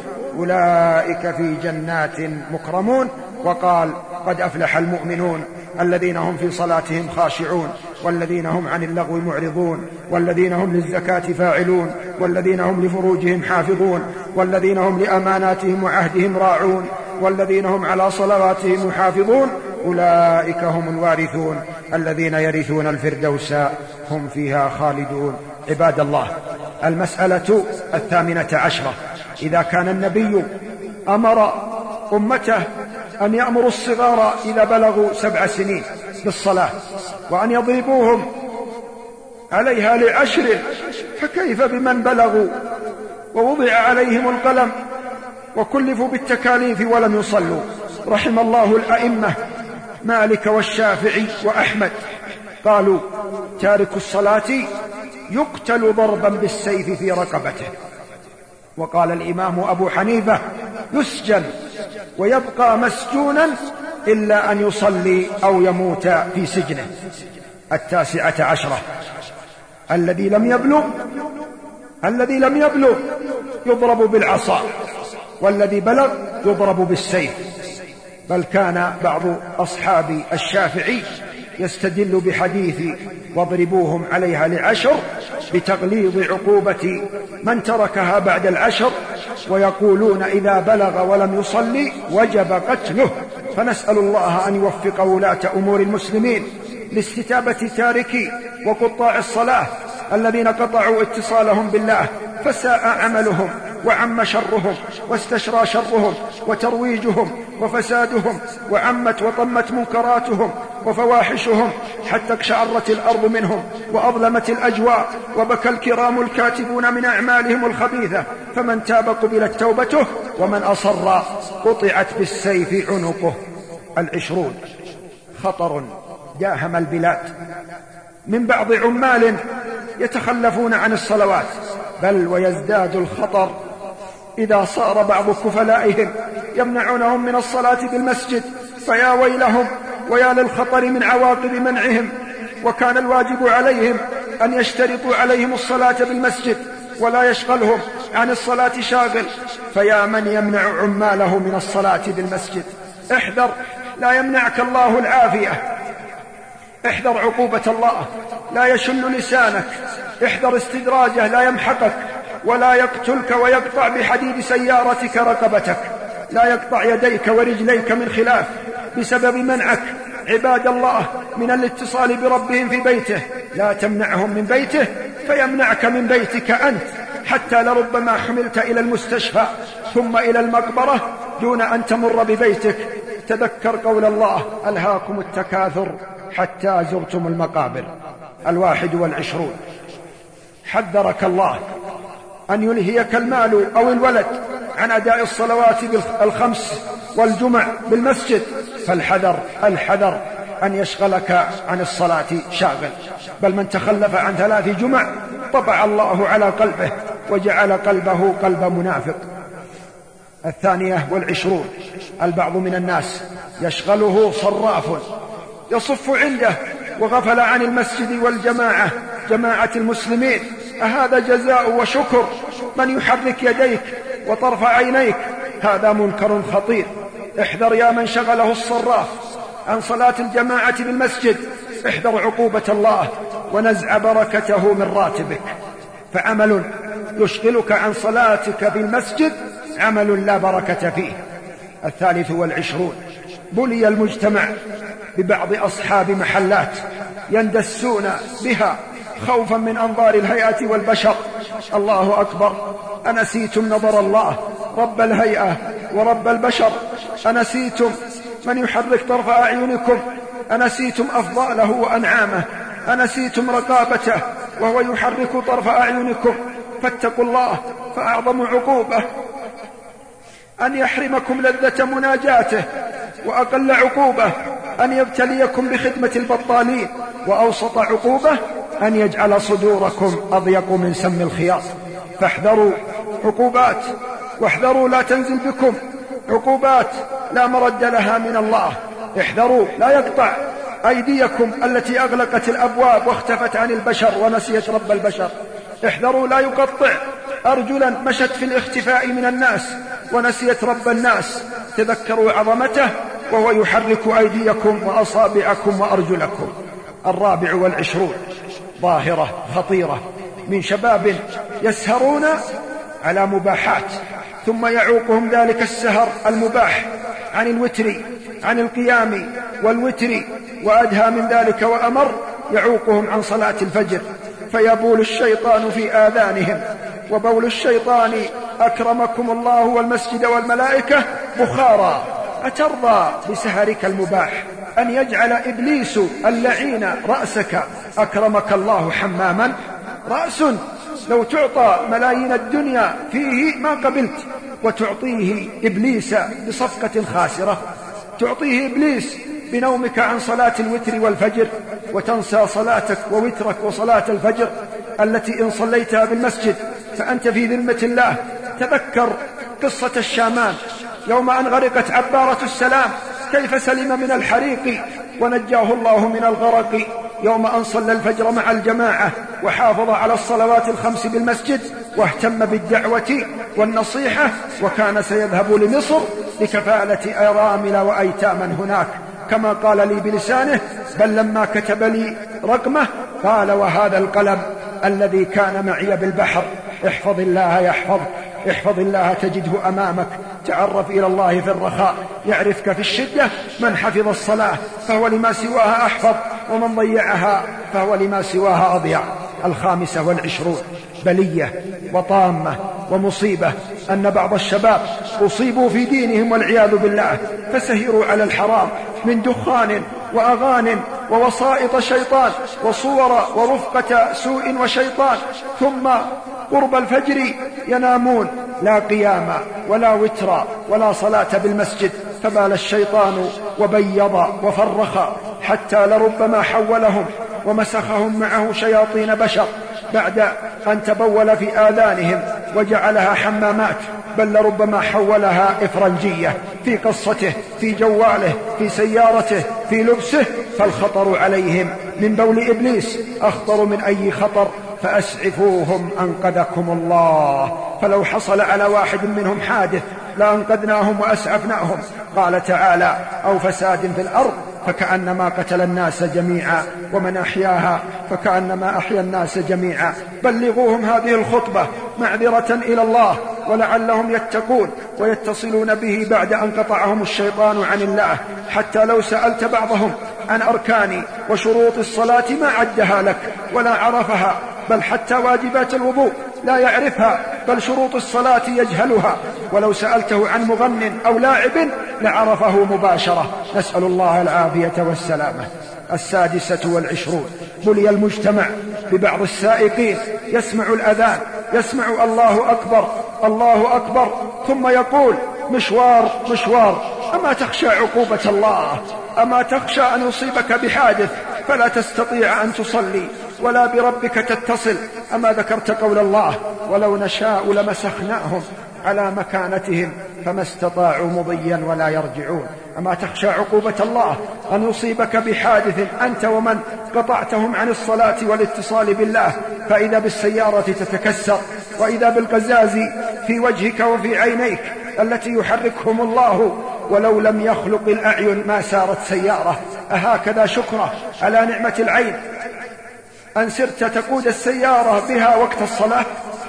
أولئك في جنات مكرمون. وقال: قد أفلح المؤمنون الذين هم في صلاتهم خاشعون، والذين هم عن اللغو معرضون، والذين هم للزكاة فاعلون، والذين هم لفروجهم حافظون، والذين هم لأماناتهم وعهدهم راعون، والذين هم على صلواتهم يحافظون أولئك هم الوارثون الذين يرثون الفردوس هم فيها خالدون. عباد الله، المسألة 18: إذا كان النبي أمر أمته أن يأمروا الصغار إذا بلغوا 7 سنين بالصلاة وأن يضربوهم عليها ل10، فكيف بمن بلغوا ووضع عليهم القلم وكلفوا بالتكاليف ولم يصلوا؟ رحم الله الأئمة مالك والشافعي وأحمد، قالوا تارك الصلاة يقتل ضربا بالسيف في رقبته. وقال الإمام أبو حنيفة يسجن ويبقى مسجونا إلا أن يصلي أو يموت في سجنه. 19 الذي لم يبلغ يضرب بالعصا، والذي بلغ يضرب بالسيف. بل كان بعض أصحاب الشافعي يستدل بحديث واضربوهم عليها ل10 بتغليظ عقوبة من تركها بعد 10، ويقولون إذا بلغ ولم يصلي وجب قتله. فنسأل الله أن يوفق ولاة أمور المسلمين لاستتابة تاركي وقطاع الصلاة الذين قطعوا اتصالهم بالله، فساء عملهم وعم شرهم واستشرى شرهم وترويجهم وفسادهم، وعمت وطمت منكراتهم وفواحشهم حتى اقشعرت الأرض منهم وأظلمت الأجواء، وبكى الكرام الكاتبون من أعمالهم الخبيثة. فمن تاب قبلت توبته، ومن أصر قطعت بالسيف عنقه. 20 خطر داهم البلاد من بعض عمال يتخلفون عن الصلوات، بل ويزداد الخطر إذا صار بعض كفلائهم يمنعونهم من الصلاة بالمسجد، فيا ويلهم ويا للخطر من عواقب منعهم. وكان الواجب عليهم أن يشترطوا عليهم الصلاة بالمسجد ولا يشغلهم عن الصلاة شاغل، فيا من يمنع عماله من الصلاة بالمسجد. احذر لا يمنعك الله العافية، احذر عقوبة الله لا يشل لسانك، احذر استدراجه لا يمحقك ولا يقتلك ويقطع بحديد سيارتك رقبتك، لا يقطع يديك ورجليك من خلاف بسبب منعك عباد الله من الاتصال بربهم في بيته. لا تمنعهم من بيته فيمنعك من بيتك أنت، حتى لربما حملت إلى المستشفى ثم إلى المقبرة دون أن تمر ببيتك. تذكر قول الله ألهاكم التكاثر حتى زرتم المقابر. 21 حذرك الله أن يلهيك المال أو الولد عن أداء الصلوات 5 والجمع بالمسجد، فالحذر أن يشغلك عن الصلاة شاغل. بل من تخلف عن 3 جمع طبع الله على قلبه وجعل قلبه قلب منافق. 22 البعض من الناس يشغله صراف يصف عنده وغفل عن المسجد والجماعة، جماعة المسلمين. أهذا جزاء وشكر من يحرك يديك وطرف عينيك؟ هذا منكر خطير. احذر يا من شغله الصراف عن صلاة الجماعة بالمسجد، احذر عقوبة الله ونزع بركته من راتبك. فعمل يشغلك عن صلاتك بالمسجد عمل لا بركة فيه. 23 بلي المجتمع ببعض أصحاب محلات يندسون بها خوفا من أنظار الهيئة والبشر. الله أكبر، أنسيتم نظر الله رب الهيئة ورب البشر؟ أنسيتم من يحرك طرف أعينكم؟ أنسيتم أفضاله وأنعامه؟ أنسيتم رقابته وهو يحرك طرف أعينكم؟ فاتقوا الله، فأعظم عقوبة أن يحرمكم لذة مناجاته، وأقل عقوبة أن يبتليكم بخدمة البطالين، وأوسط عقوبة أن يجعل صدوركم أضيق من سم الخياط. فاحذروا عقوبات، واحذروا لا تنزل بكم عقوبات لا مرد لها من الله. احذروا لا يقطع أيديكم التي أغلقت الأبواب واختفت عن البشر ونسيت رب البشر. احذروا لا يقطع أرجلا مشت في الاختفاء من الناس ونسيت رب الناس. تذكروا عظمته وهو يحرك أيديكم وأصابعكم وأرجلكم. 24 ظاهرة خطيرة من شباب يسهرون على مباحات، ثم يعوقهم ذلك السهر المباح عن الوتر، عن القيام والوتر، وأدهى من ذلك وأمر يعوقهم عن صلاة الفجر، فيبول الشيطان في آذانهم. وبول الشيطان أكرمكم الله والمسجد والملائكة بخارا أترضى بسهرك المباح أن يجعل إبليس اللعين رأسك أكرمك الله حماما؟ رأس لو تعطى ملايين الدنيا فيه ما قبلت، وتعطيه إبليس بصفقة خاسرة. تعطيه إبليس بنومك عن صلاة الوتر والفجر، وتنسى صلاتك ووترك وصلاة الفجر التي إن صليتها بالمسجد فأنت في ذمة الله. تذكر قصة الشامان يوم أن غرقت عبارة السلام، كيف سلم من الحريق ونجاه الله من الغرق. يوم أن صلى الفجر مع الجماعة وحافظ على الصلوات الخمس بالمسجد واهتم بالدعوة والنصيحة، وكان سيذهب لمصر لكفالة أرامل وأيتاما هناك، كما قال لي بلسانه: بل لما كتب لي رقمه قال: وهذا القلم الذي كان معي بالبحر، احفظ الله يحفظك، احفظ الله تجده أمامك، تعرف إلى الله في الرخاء يعرفك في الشدة. من حفظ الصلاة فهو لما سواها أحفظ، ومن ضيعها فهو لما سواها أضيع. 25 بلية وطامة ومصيبة أن بعض الشباب أصيبوا في دينهم والعياذ بالله، فسهروا على الحرام من دخان وأغان ووسائط شيطان وصور ورفقة سوء وشيطان، ثم قرب الفجر ينامون، لا قيام ولا وتر ولا صلاة بالمسجد، فبال الشيطان وبيض وفرخ حتى لربما حولهم ومسخهم معه شياطين بشر بعد أن تبول في آذانهم وجعلها حمامات، بل لربما حولها إفرنجية في قصته، في جواله، في سيارته، في لبسه. فالخطر عليهم من بول إبليس أخطر من أي خطر، فأسعفوهم أنقذكم الله. فلو حصل على واحد منهم حادث لأنقذناهم وأسعفناهم. قال تعالى: أو فساد في الأرض فكأنما قتل الناس جميعا، ومن أحياها فكأنما أحيا الناس جميعا. بلغوهم هذه الخطبة معذرة إلى الله ولعلهم يتقون ويتصلون به بعد أن قطعهم الشيطان عن الله. حتى لو سألت بعضهم عن أركان وشروط الصلاة ما عدها لك ولا عرفها، بل حتى واجبات الوضوء لا يعرفها، بل شروط الصلاة يجهلها. ولو سألته عن مغن أو لاعب لعرفه مباشرة. نسأل الله العافية والسلامة. 26 بلي المجتمع ببعض السائقين يسمع الأذان، يسمع الله أكبر الله أكبر، ثم يقول: مشوار مشوار. أما تخشى عقوبة الله؟ أما تخشى أن يصيبك بحادث فلا تستطيع أن تصلي ولا بربك تتصل؟ أما ذكرت قول الله: ولو نشاء لمسخناهم على مكانتهم فما استطاعوا مضيا ولا يرجعون؟ أما تخشى عقوبة الله أن يصيبك بحادث أنت ومن قطعتهم عن الصلاة والاتصال بالله، فإذا بالسيارة تتكسر، وإذا بالقزاز في وجهك وفي عينيك التي يحركهم الله، ولو لم يخلق الأعين ما سارت سيارة. أهكذا شكره على نعمة العين أن سرت تقود السيارة بها وقت الصلاة؟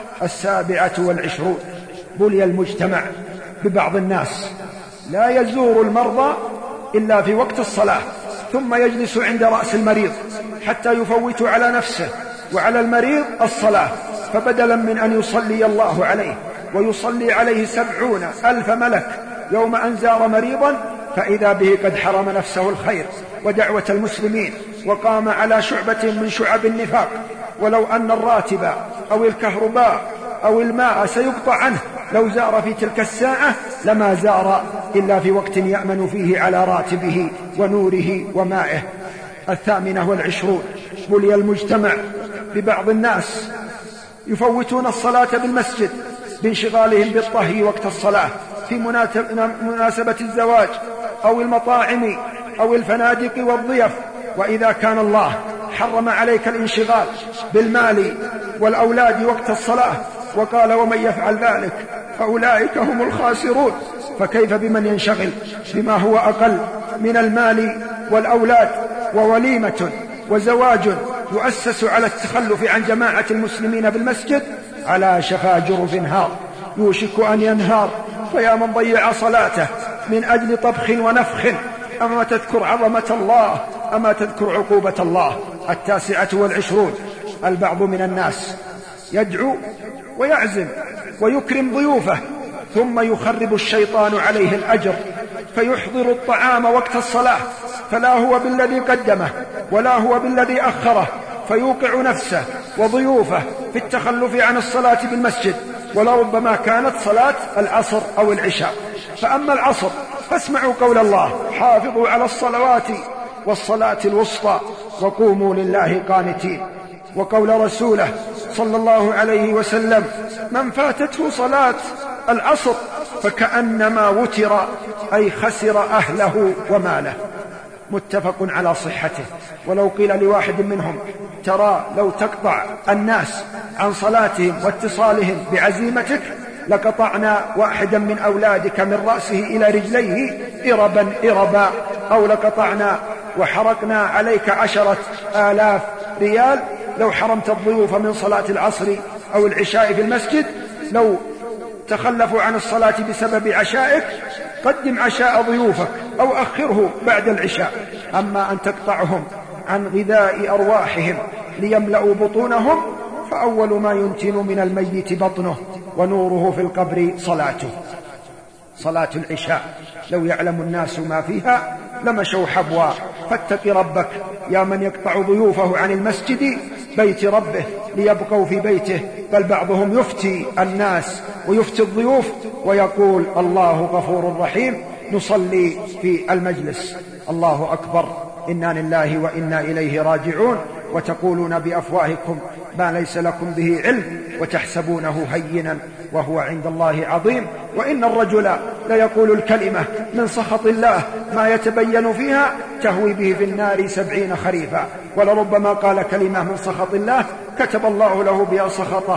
27 بلي المجتمع ببعض الناس لا يزور المرضى إلا في وقت الصلاة، ثم يجلس عند رأس المريض حتى يفوت على نفسه وعلى المريض الصلاة، فبدلا من أن يصلي الله عليه ويصلي عليه 70,000 ملك يوم أن زار مريضا، فإذا به قد حرم نفسه الخير ودعوة المسلمين وقام على شعبة من شعب النفاق. ولو أن الراتب أو الكهرباء أو الماء سيقطع عنه لو زار في تلك الساعة لما زار إلا في وقت يأمن فيه على راتبه ونوره ومائه. 28 بلي المجتمع ببعض الناس يفوتون الصلاة بالمسجد بانشغالهم بالطهي وقت الصلاة في مناسبة الزواج أو المطاعم أو الفنادق والضيف. وإذا كان الله حرم عليك الانشغال بالمال والأولاد وقت الصلاة وقال: ومن يفعل ذلك فأولئك هم الخاسرون، فكيف بمن ينشغل بما هو أقل من المال والأولاد؟ ووليمة وزواج يؤسس على التخلف عن جماعة المسلمين بالمسجد على شفا جرف هار يوشك أن ينهار. فيا من ضيع صلاته من أجل طبخ ونفخ، أما تذكر عظمة الله؟ أما تذكر عقوبة الله؟ 29 البعض من الناس يدعو ويعزم ويكرم ضيوفه، ثم يخرب الشيطان عليه الأجر فيحضر الطعام وقت الصلاة، فلا هو بالذي قدمه ولا هو بالذي أخره، فيوقع نفسه وضيوفه في التخلف عن الصلاة بالمسجد، ولربما كانت صلاة العصر أو العشاء. فأما العصر فاسمعوا قول الله: حافظوا على الصلوات والصلاة الوسطى وقوموا لله قانتين، وقول رسوله صلى الله عليه وسلم: من فاتته صلاة العصر فكأنما وتر، أي خسر أهله وماله. متفق على صحته. ولو قيل لواحد منهم: ترى لو تقطع الناس عن صلاتهم واتصالهم بعزيمتك لقطعنا واحدا من أولادك من رأسه إلى رجليه إربا، أو لقطعنا وحرقنا عليك 10,000 ريال لو حرمت الضيوف من صلاة العصر أو العشاء في المسجد. لو تخلفوا عن الصلاة بسبب عشائك قدم عشاء ضيوفك أو أخره بعد العشاء. أما أن تقطعهم عن غذاء أرواحهم ليملأوا بطونهم فأول ما ينتن من الميت بطنه، ونوره في القبر صلاته. صلاة العشاء لو يعلم الناس ما فيها لمشوا حبوا. فاتق ربك يا من يقطع ضيوفه عن المسجد بيت ربه ليبقوا في بيته، بل بعضهم يفتي الناس ويفتي الضيوف ويقول: الله غفور رحيم، نصلي في المجلس. الله أكبر، إنا لله وإنا إليه راجعون. وتقولون بأفواهكم ما ليس لكم به علم وتحسبونه هينا وهو عند الله عظيم. وإن الرجل ليقول الكلمة من سخط الله ما يتبين فيها تهوي به في النار 70 خريفا، ولربما قال كلمة من سخط الله كتب الله له بها سخطه.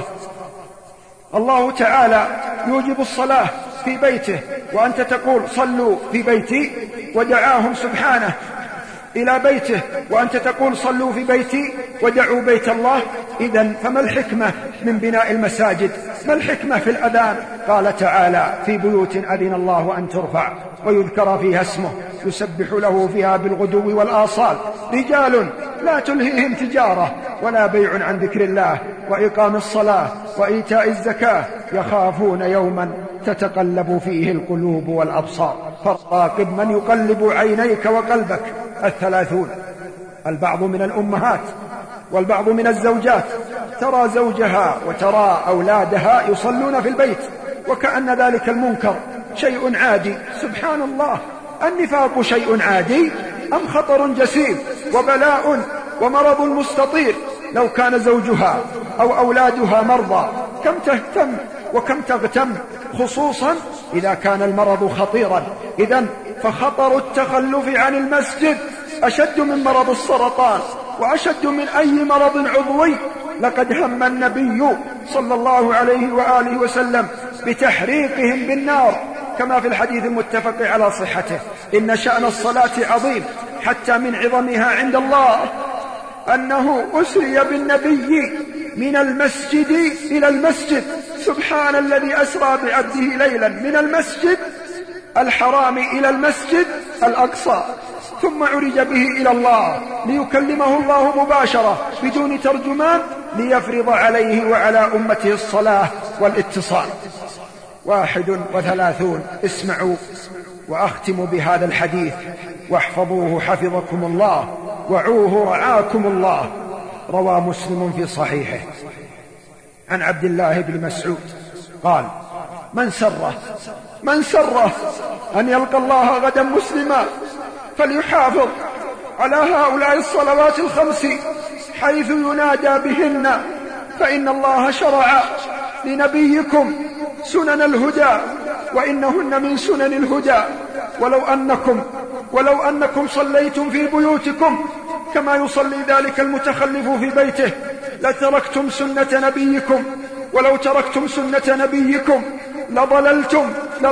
الله تعالى يوجب الصلاة في بيته، وأنت تقول: صلوا في بيتي، ودعاهم سبحانه إلى بيته، وأنت تقول: صلوا في بيتي ودعوا بيت الله. إذن فما الحكمة من بناء المساجد؟ ما الحكمة في الأذان؟ قال تعالى: في بيوت أذن الله أن ترفع ويذكر فيها اسمه يسبح له فيها بالغدو والآصال رجال لا تلهيهم تجارة ولا بيع عن ذكر الله وإقام الصلاة وإيتاء الزكاة يخافون يوما تتقلب فيه القلوب والأبصار. فراقب من يقلب عينيك وقلبك. 30. البعض من الأمهات والبعض من الزوجات ترى زوجها وترى أولادها يصلون في البيت وكأن ذلك المنكر شيء عادي. سبحان الله، النفاق شيء عادي أم خطر جسيم وبلاء ومرض مستطير؟ لو كان زوجها أو أولادها مرضى كم تهتم وكم تغتم، خصوصا إذا كان المرض خطيرا. إذن فخطر التخلف عن المسجد أشد من مرض السرطان وأشد من أي مرض عضوي. لقد هم النبي صلى الله عليه وآله وسلم بتحريقهم بالنار كما في الحديث المتفق على صحته: إن شأن الصلاة عظيم، حتى من عظمها عند الله أنه أسري بالنبي من المسجد إلى المسجد. سبحان الذي أسرى بعبده ليلا من المسجد الحرام إلى المسجد الأقصى، ثم عرج به إلى الله ليكلمه الله مباشرة بدون ترجمان ليفرض عليه وعلى أمته الصلاة والاتصال. 31. اسمعوا وأختم بهذا الحديث واحفظوه حفظكم الله، وعوه رعاكم الله. روى مسلم في صحيحه عن عبد الله بن مسعود قال: من سره أن يلقى الله غدا مسلما فليحافظ على هؤلاء الصلوات الخمس حيث ينادى بهن، فإن الله شرع لنبيكم سنن الهدى وإنهن من سنن الهدى. ولو أنكم صليتم في بيوتكم كما يصلي ذلك المتخلف في بيته لتركتم سنة نبيكم، ولو تركتم سنة نبيكم لضللتم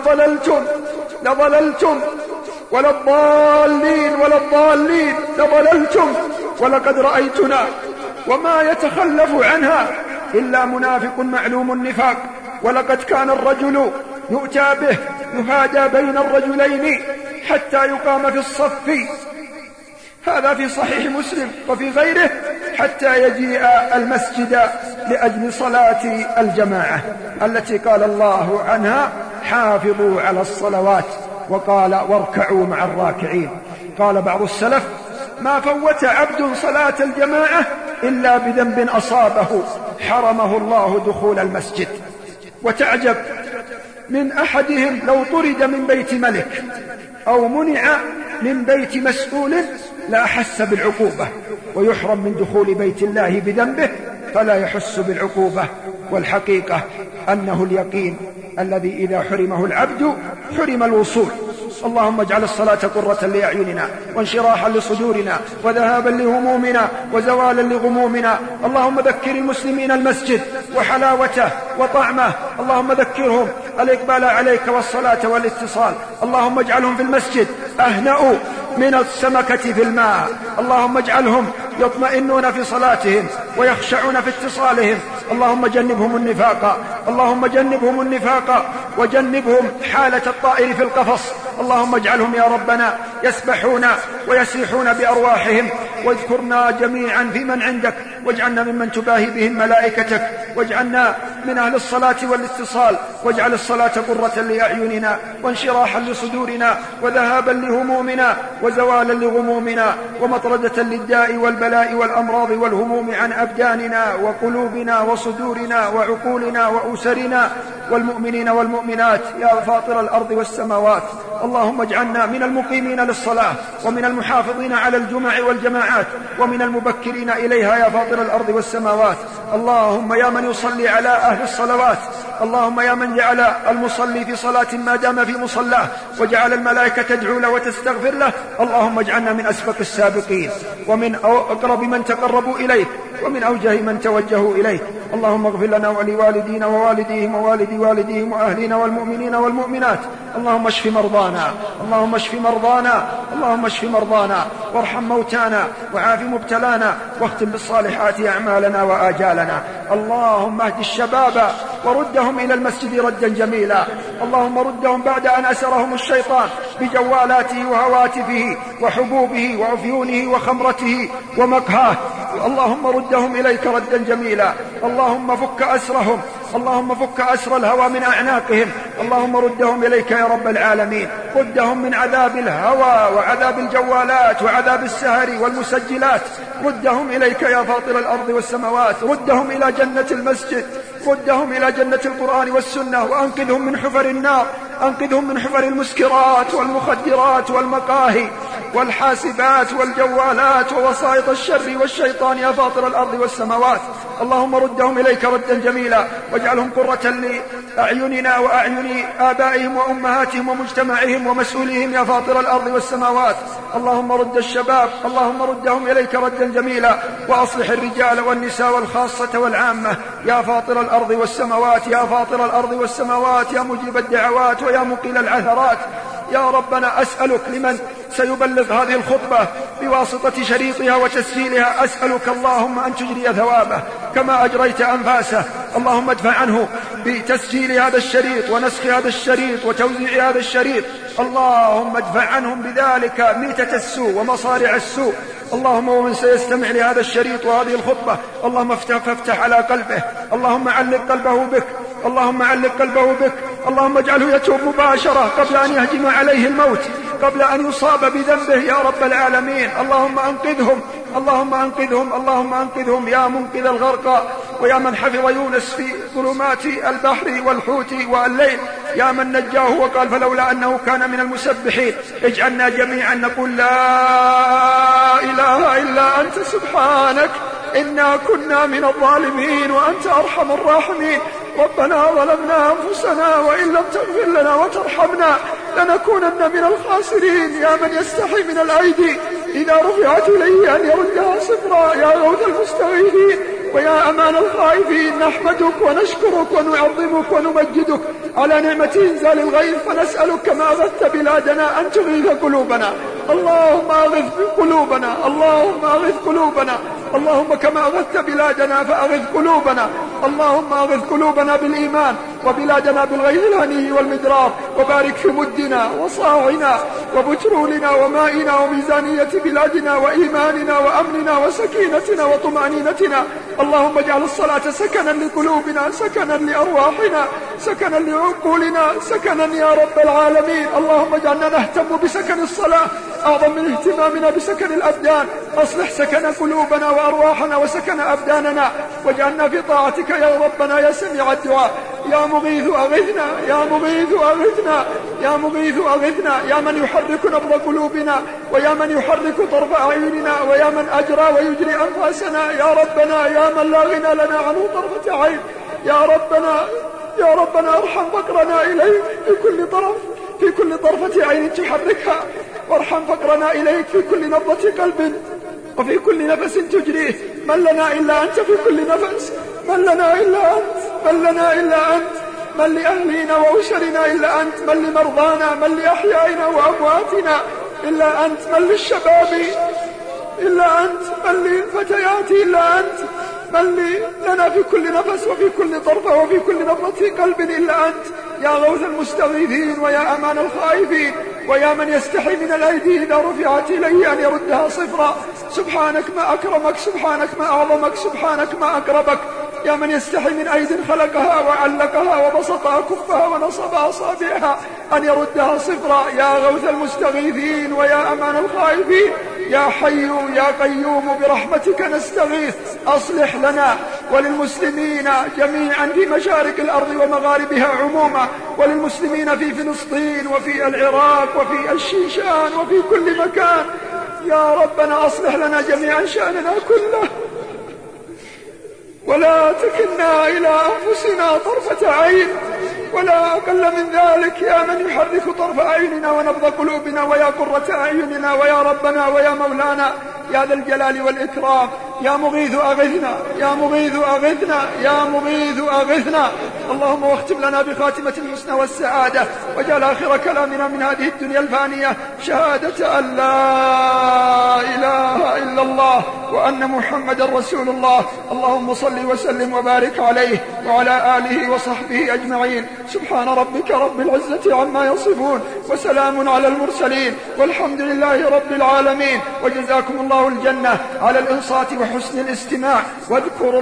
ولا الضالين لضللتم. ولقد رأيتنا وما يتخلف عنها إلا منافق معلوم النفاق. ولقد كان الرجل يؤتى به يهادى بين الرجلين حتى يقام في الصف، هذا في صحيح مسلم وفي غيره، حتى يجيء المسجد لأجل صلاة الجماعة التي قال الله عنها: حافظوا على الصلوات وقال واركعوا مع الراكعين. قال بعض السلف ما فوت عبد صلاة الجماعة إلا بذنب أصابه حرمه الله دخول المسجد. وتعجب من أحدهم لو طرد من بيت ملك أو منع من بيت مسؤول لا أحس بالعقوبة، ويحرم من دخول بيت الله بذنبه فلا يحس بالعقوبة. والحقيقة أنه اليقين الذي إذا حرمه العبد حرم الوصول. اللهم اجعل الصلاة قرة لأعيننا وانشراحا لصدورنا وذهابا لهمومنا وزوالا لغمومنا. اللهم ذكر المسلمين المسجد وحلاوته وطعمه. اللهم ذكرهم الإقبال عليك والصلاة والاتصال. اللهم اجعلهم في المسجد أهنأوا من السمكة في الماء. اللهم اجعلهم يطمئنون في صلاتهم ويخشعون في اتصالهم. اللهم جنبهم النفاق، اللهم جنبهم النفاق وجنبهم حالة الطائر في القفص. اللهم اجعلهم يا ربنا يسبحون ويسيحون بأرواحهم. واذكرنا جميعا في من عندك، واجعلنا ممن تباهي بهم ملائكتك، واجعلنا من أهل الصلاة والاتصال. واجعل الصلاة قرة لأعيننا وانشراحا لصدورنا وذهابا لهمومنا وزوالا لغمومنا ومطردة للداء والبلاء والأمراض والهموم عن أبداننا وقلوبنا وصدورنا وعقولنا وأسرنا والمؤمنين والمؤمنات يا فاطر الأرض والسماوات. اللهم اجعلنا من المقيمين للصلاة ومن المحافظين على الجمع والجماعات ومن المبكرين إليها يا فاطر الأرض والسماوات. اللهم يا من يصلي على أهل الصلوات، اللهم يا من جعل المصلي في صلاة ما دام في مصلاه وجعل الملائكة تدعو له وتستغفر له، اللهم اجعلنا من أسبق السابقين ومن أقرب من تقربوا إليك ومن أوجه من توجهوا إليك. اللهم اغفر لنا ولوالدينا ووالديهم ووالدي والديهم وأهلنا والمؤمنين والمؤمنات. اللهم اشف مرضانا، اللهم اشف مرضانا، اللهم اشف مرضانا وارحم موتانا وعاف مبتلانا واختم بالصالحات أعمالنا وآجالنا. اللهم اهد الشباب وردهم إلى المسجد ردا جميلا. اللهم ردهم بعد أن أسرهم الشيطان بجوالاته وهواتفه وحبوبه وعفيونه وخمرته ومقهاه. اللهم ردهم إليك ردا جميلا. اللهم فك أسرهم، اللهم فك أسر الهوى من أعناقهم. اللهم ردهم إليك يا رب العالمين، ردهم من عذاب الهوى وعذاب الجوالات وعذاب السهر والمسجلات. ردهم إليك يا فاطر الأرض والسماوات، ردهم إلى جنة المسجد، ردهم إلى جنة القرآن والسنة، وأنقذهم من حفر النار، أنقذهم من حفر المسكرات والمخدرات والمقاهي والحاسبات والجوالات ووسائط الشر والشيطان يا فاطر الأرض والسماوات. اللهم ردهم إليك ردا جميلا واجعلهم قرة لأعيننا وأعين آبائهم وأمهاتهم ومجتمعهم ومسؤوليهم يا فاطر الأرض والسماوات. اللهم رد الشباب، اللهم ردهم إليك ردا جميلا، وأصلح الرجال والنساء والخاصة والعامة يا فاطر الأرض والسماوات، يا فاطر الأرض والسماوات، يا مجيب الدعوات ويا مقيل العثرات. يا ربنا أسألك لمن سيبلغ هذه الخطبة بواسطة شريطها وتسجيلها، أسألك اللهم أن تجري ثوابه كما أجريت أنفاسه. اللهم ادفع عنه بتسجيل هذا الشريط ونسخ هذا الشريط وتوزيع هذا الشريط. اللهم ادفع عنهم بذلك ميتة السوء ومصارع السوء. اللهم ومن سيستمع لهذا الشريط وهذه الخطبة اللهم فافتح على قلبه، اللهم علق قلبه بك، اللهم علق قلبه بك، اللهم اجعله يتوب مباشرة قبل أن يهجم عليه الموت، قبل أن يصاب بذنبه يا رب العالمين. اللهم أنقذهم، اللهم أنقذهم، اللهم أنقذهم يا منقذ الغرقى، ويا من حفظ يونس في ظلمات البحر والحوت والليل، يا من نجاه وقال فلولا أنه كان من المسبحين. اجعلنا جميعا نقول لا إله إلا أنت سبحانك إنا كنا من الظالمين وأنت أرحم الراحمين. ربنا ظلمنا أنفسنا وإن لم تغفر لنا وترحمنا لنكونن من الخاسرين. يا من يستحي من الأيدي إذا رفعت إليه أن يردها صفرا، يا غوث المستغيثين ويا أمان الخائفين، نحمدك ونشكرك ونعظمك ونمجدك على نعمة إنزال الغيث، فنسألك كما أغثت بلادنا أن تغيث قلوبنا. اللهم أغث قلوبنا، اللهم أغث قلوبنا، اللهم كما أغثت بلادنا فأغث قلوبنا. اللهم أغث قلوبنا بالإيمان وبلادنا بالغيث الهني والمدرار، وبارك في مدنا وصاعنا وبترولنا ومائنا وميزانية بلادنا وإيماننا وأمننا وسكينتنا وطمأنينتنا. اللهم اجعل الصلاة سكنا لقلوبنا، سكنا لأرواحنا، سكنا لعقولنا، سكنا يا رب العالمين. اللهم اجعلنا نهتم بسكن الصلاة أعظم من اهتمامنا بسكن الأبدان. أصلح سكن قلوبنا وأرواحنا وسكن أبداننا، واجعلنا في طاعتك يا ربنا يا سميع الدعاء. يا مغيث أغثنا، يا مغيث أغثنا، يا مغيث أغثنا، يا من يحرك نبض قلوبنا، ويا من يحرك طرف أعيننا، ويا من أجرى ويجري أنفاسنا. يا ربنا يا من لا غنى لنا عنه طرفة عين. يا ربنا ارحم فقرنا إليك في كل طرفة عين تحركها، وارحم فقرنا إليك في كل نبضة قلب وفي كل نفس تجريه. من لنا إلا أنت في كل نفس، من لنا إلا أنت، من لنا إلا أنت، من لأهلنا وأسرنا إلا أنت، من لمرضانا، من لأحيائنا وأمواتنا إلا أنت، من للشباب إلا أنت، من للفتيات إلا أنت، من لنا في كل نفس وفي كل طرفة وفي كل نبضة قلب إلا أنت. يا غوث المستغيثين ويا أمان الخائفين، ويا من يستحي من الأيدي إذا رفعت إليه أن يردها صفرا. سبحانك ما أكرمك، سبحانك ما أعظمك، سبحانك ما أقربك. يا من يستحي من أيد خلقها وعلقها وبسط كفها ونصب أصابعها أن يردها صفرا. يا غوث المستغيثين ويا أمان الخائفين، يا حي يا قيوم برحمتك نستغيث. أصلح لنا وللمسلمين جميعا في مشارق الأرض ومغاربها عموما، وللمسلمين في فلسطين وفي العراق وفي الشيشان وفي كل مكان. يا ربنا أصلح لنا جميعا شأننا كله، ولا تكلنا إلى أنفسنا طرفة عين ولا أقل من ذلك. يا من يحرك طرف أعيننا ونبض قلوبنا ويا قرة أعيننا ويا ربنا ويا مولانا يا ذا الجلال والإكرام. يا مغيث أغثنا، يا مغيث أغثنا، يا مغيث أغثنا. اللهم واختم لنا بخاتمة الحسنى والسعادة، واجعل آخر كلامنا من هذه الدنيا الفانية شهادة أن لا إله إلا الله وأن محمد رسول الله. اللهم صل وسلم وبارك عليه وعلى آله وصحبه أجمعين. سبحان ربك رب العزة عما يصفون، وسلام على المرسلين، والحمد لله رب العالمين. وجزاكم الله الجنة على الإنصات وحسن الاستماع. واذكروا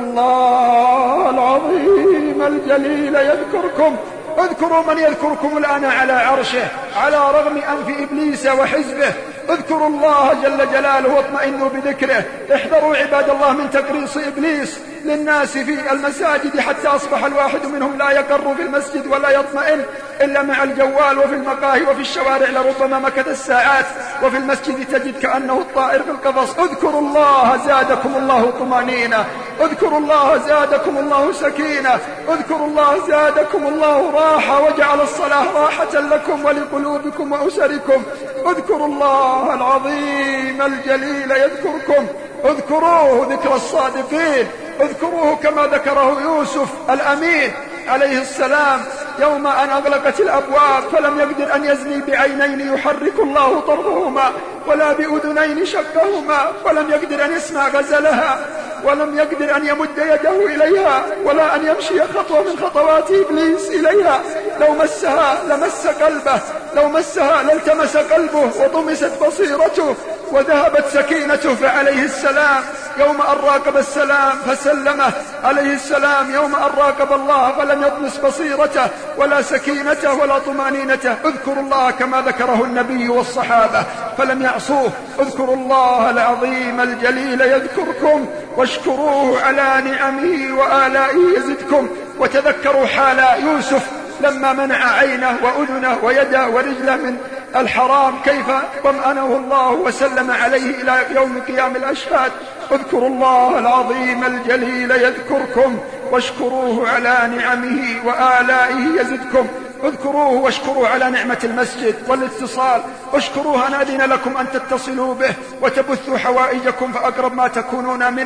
الله العظيم الجليل يذكركم. اذكروا من يذكركم الآن على عرشه على رغم أنف إبليس وحزبه. اذكروا الله جل جلاله واطمئنوا بذكره. احذروا عباد الله من تقريص إبليس للناس في المساجد، حتى أصبح الواحد منهم لا يقر في المسجد ولا يطمئن إلا مع الجوال، وفي المقاهي وفي الشوارع لربما مكث الساعات، وفي المسجد تجد كأنه الطائر في القفص. اذكروا الله زادكم الله طمأنينة، اذكروا الله زادكم الله سكينة، اذكروا الله زادكم الله راحة، وجعل الصلاة راحة لكم ولقلوبكم وأسركم. اذكروا الله العظيم الجليل يذكركم. اذكروه ذكر الصادقين، اذكروه كما ذكره يوسف الأمين عليه السلام يوم أن أغلقت الأبواب فلم يقدر أن يزني بعينين يحرك الله طرفهما، ولا بأذنين شقهما، ولم يقدر أن يسمع غزلها، ولم يقدر أن يمد يده إليها، ولا أن يمشي خطوة من خطوات إبليس إليها. لو مسها لمس قلبه، لو مسها لالتمس قلبه وطمست بصيرته وذهبت سكينته. فعليه السلام يوم أن راقب السلام فسلمه، عليه السلام يوم أن راقب الله فلم يطمس بصيرته ولا سكينته ولا طمأنينته. اذكروا الله كما ذكره النبي والصحابة فلم يعصوه. اذكروا الله العظيم الجليل يذكركم، واشكروه على نعمه وآلائه يزدكم. وتذكروا حال يوسف لما منع عينه وأذنه ويده ورجله من الحرام، كيف طمأنه الله وسلم عليه إلى يوم قيام الأشهاد. اذكروا الله العظيم الجليل يذكركم، واشكروه على نعمه وآلائه يزدكم. اذكروه واشكروا على نعمة المسجد والاتصال. اشكروه أن أذن لكم أن تتصلوا به وتبثوا حوائجكم، فأقرب ما تكونون من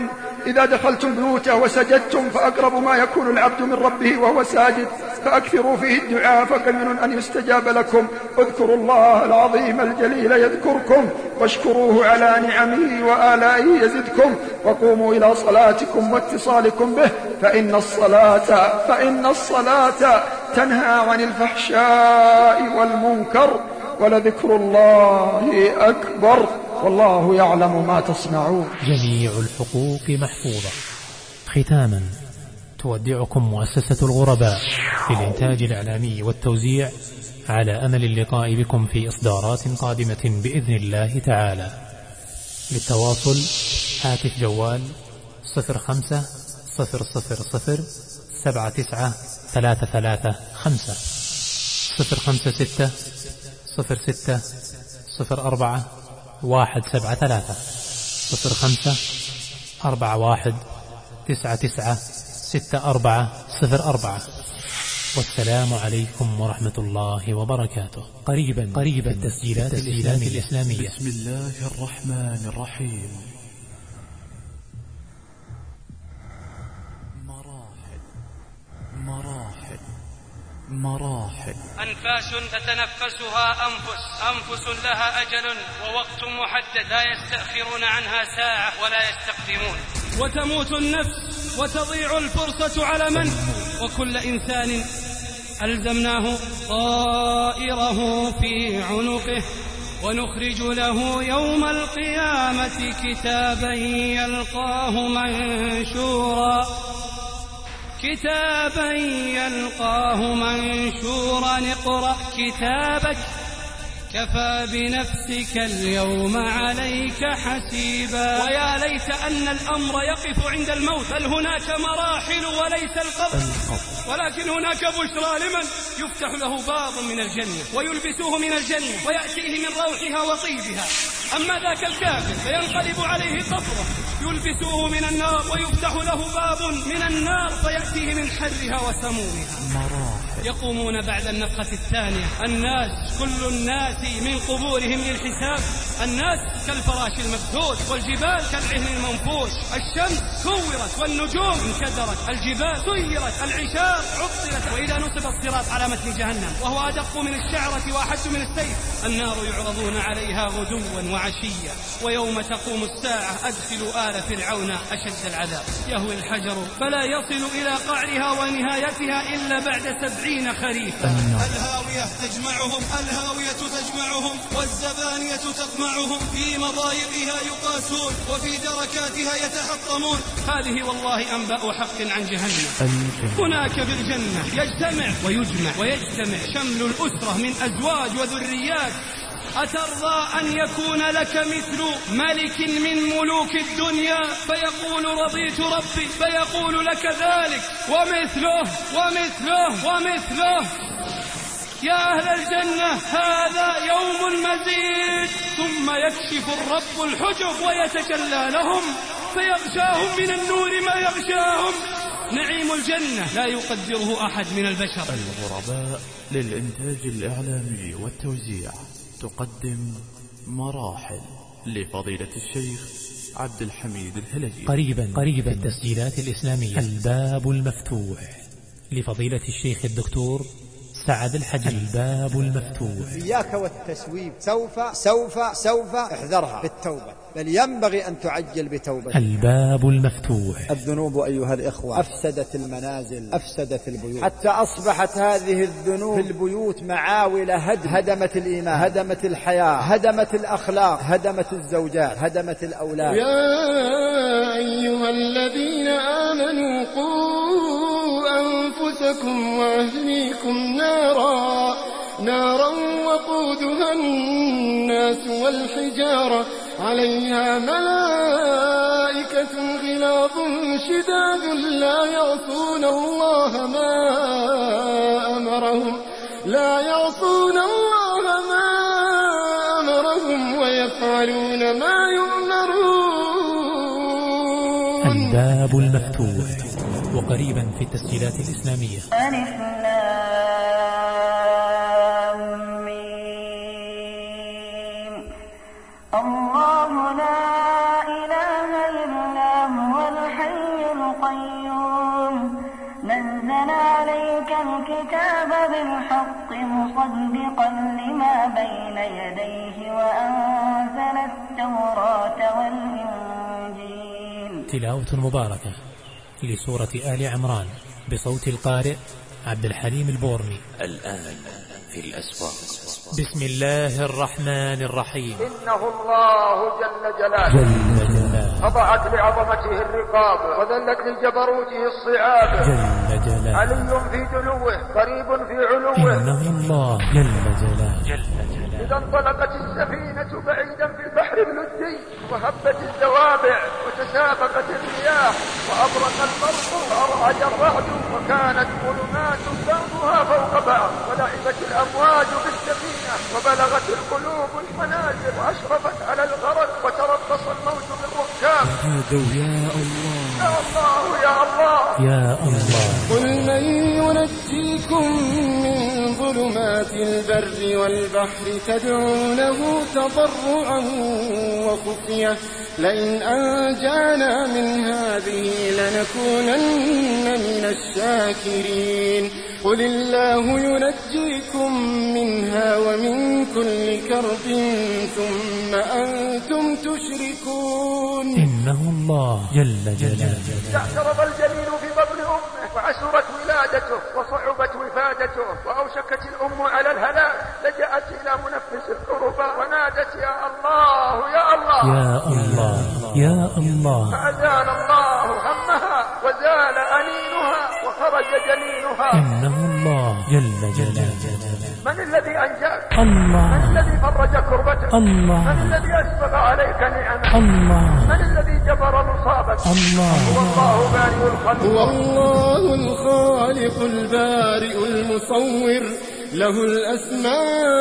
إذا دخلتم بيوته وسجدتم فأقرب ما يكون العبد من ربه وهو ساجد فأكثروا فيه الدعاء فقمن أن يستجاب لكم. اذكروا الله العظيم الجليل يذكركم واشكروه على نعمه وآلائه يزدكم وقوموا إلى صلاتكم واتصالكم به فإن الصلاة تنهى عن الفحشاء والمنكر ولذكر الله أكبر والله يعلم ما تصنعون. جميع الحقوق محفوظة. ختاما تودعكم مؤسسة الغرباء للإنتاج الإعلامي والتوزيع على أمل اللقاء بكم في إصدارات قادمة بإذن الله تعالى. للتواصل هاتف جوال 05 000 79 335 056 06 04 173 05 41 99 64 04. والسلام عليكم ورحمة الله وبركاته. قريبا التسجيلات الإسلامية. بسم الله الرحمن الرحيم. مراحل أنفاس تتنفسها أنفس لها أجل ووقت محدد لا يستأخرون عنها ساعة ولا يستقدمون. وتموت النفس وتضيع الفرصة على من؟ وكل إنسان ألزمناه طائره في عنقه ونخرج له يوم القيامة كتابا يلقاه منشورا اقرأ كتابك كفى بنفسك اليوم عليك حسيبا. ويا ليت أن الأمر يقف عند الموت، بل هناك مراحل وليس القبر، ولكن هناك بشرى لمن يفتح له باب من الجنة ويلبسوه من الجنة ويأتيه من روحها وطيبها. أما ذاك الكافر فينقلب عليه قبره يلبسوه من النار ويفتح له باب من النار فيأتيه من حرها وسمومها. يقومون بعد النفخة الثانية الناس، كل الناس من قبورهم للحساب. الناس كالفراش المبثوث والجبال كالعهن المنفوش. الشمس كورت والنجوم انكدرت، الجبال سيرت، العشار عطلت. وإذا نصب الصراط على متن جهنم وهو أدق من الشعرة وأحد من السيف، النار يعرضون عليها غدوا وعشيا. ويوم تقوم الساعة أدخلوا آل فرعون أشد العذاب. يهوي الحجر فلا يصل إلى قعرها ونهايتها إلا بعد 70 خريفا. الهاوية تجمعهم والزبانية تقمعهم، في مضايقها يقاسون وفي دركاتها يتحطمون. هذه والله أنباء حق عن جهنم. هناك في الجنة يجتمع ويجتمع شمل الأسرة من أزواج وذريات. أترضى أن يكون لك مثل ملك من ملوك الدنيا فيقول رضيت ربي، فيقول لك ذلك ومثله. يا أهل الجنة هذا يوم المزيد. ثم يكشف الرب الحجب ويتجلى لهم فيغشاهم من النور ما يغشاهم. نعيم الجنة لا يقدره أحد من البشر. الغرباء للإنتاج الإعلامي والتوزيع تقدم مراحل لفضيلة الشيخ عبد الحميد الهلجي. قريبا التسجيلات الإسلامية. الباب المفتوح لفضيلة الشيخ الدكتور سعد الحجي. الباب المفتوح. إياك والتسويف، سوف احذرها بالتوبة، بل ينبغي أن تعجل بتوبة. الباب المفتوح. الذنوب أيها الإخوة أفسدت المنازل، أفسدت البيوت، حتى أصبحت هذه الذنوب في البيوت معاول هدمت الإيمان، هدمت الحياة، هدمت الأخلاق، هدمت الزوجات، هدمت الأولاد. يا أيها الذين آمنوا قوا أنفسكم وأهليكم نارا وقودها الناس والحجارة عليها ملائكة غلاظ شداد لا يعصون الله ما أمرهم ويفعلون ما يؤمرون. الباب المفتوح. وقريبا في التسجيلات الإسلامية. الله لا إله إلا هو الحي الكتاب بالحق مصدقا لما بين يديه وأنزل التوراة والإنجيل. تلاوة مباركة لسورة آل عمران بصوت القارئ عبد الحليم البورني. الآن في الأسواق. بسم الله الرحمن الرحيم. إنه الله جل جلاله خضعت لعظمته الرقاب وذلت لجبروته الصعاب. علي في دنوه قريب في علوه. إنه الله جل جلاله. إذا انطلقت السفينة بعيدا في البحر اللجي وهبت الزوابع وتسابقت الرياح وأبرق البرق وأرعد الرعد وكانت ظلمات بعضها فوق بعض ولعبت الأمواج بالسفينة وبلغت القلوب المنازل وأشرفت على الغرق وتربص الموت بالركاب. يا الله يا الله يا الله يا الله. قل من ينجيكم من ظلمات البر والبحر تدعونه تضرعا وخفية لئن أنجانا من هذه لنكونن من الشاكرين. قل الله ينجيكم منها ومن كل كرب ثم أنتم تشركون. إنه الله جل جلاله. اعترض الجنين في بطن أمه وعسرت ولادته وصعبت وفادته وأوشكت الأم على الهلاك لجأت إلى منفس الكربة ونادت يا الله يا الله يا الله يا الله. فأزال الله همها وزال أنينها وخرج جنينها. إنه الله جل جلاله. من الذي أنجاك؟ الله. من الذي فرج كربتك؟ الله. من الذي أسبغ عليك نعمه؟ الله. من الذي جبر مصابك؟ الله. هو الله بارئ الخلق. هو الله الخالق البارئ المصور له الأسماء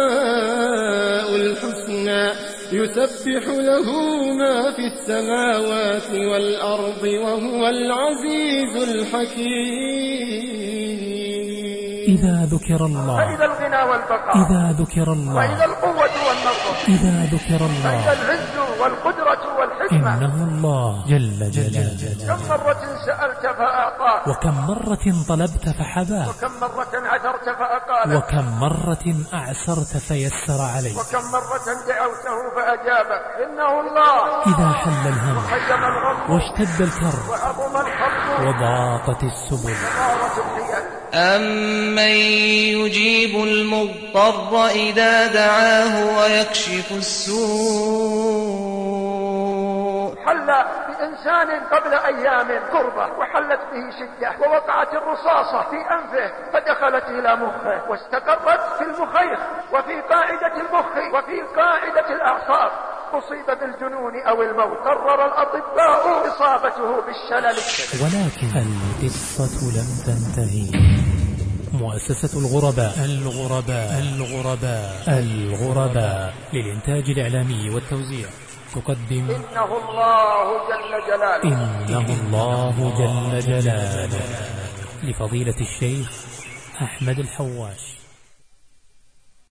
الحسنى يسبح له ما في السماوات والأرض وهو العزيز الحكيم. إذا ذكر الله فإذا الغنى والبقاء إذا ذكر الله وإذا القوة والنصر إذا ذكر الله فإذا العز والقدرة والحكمة. إنه الله جل جلاله. كم مرة سألت فأعطاك وكم مرة طلبت فحباك وكم مرة عثرت فأقالك وكم مرة أعسرت فيسر عليك وكم مرة دعوته فأجابك. إنه الله إذا حل الهم وحجم الغم واشتد الكرب وعظم الخط وضاقت السبل وغارت الحيل. أمن يجيب المضطر إذا دعاه ويكشف السوء. حل بإنسان قبل أيام كربة وحلت به شدة ووقعت الرصاصة في أنفه فدخلت إلى مخه واستقرت في المخيخ وفي قاعدة المخ وفي قاعدة الأعصاب. أصيب بالجنون أو الموت. قرر الأطباء إصابته بالشلل. ولكن القصة لم تنتهي. مؤسسة الغرباء للإنتاج الإعلامي والتوزيع تقدم إنه الله جل جلاله لفضيلة الشيخ أحمد الحواش.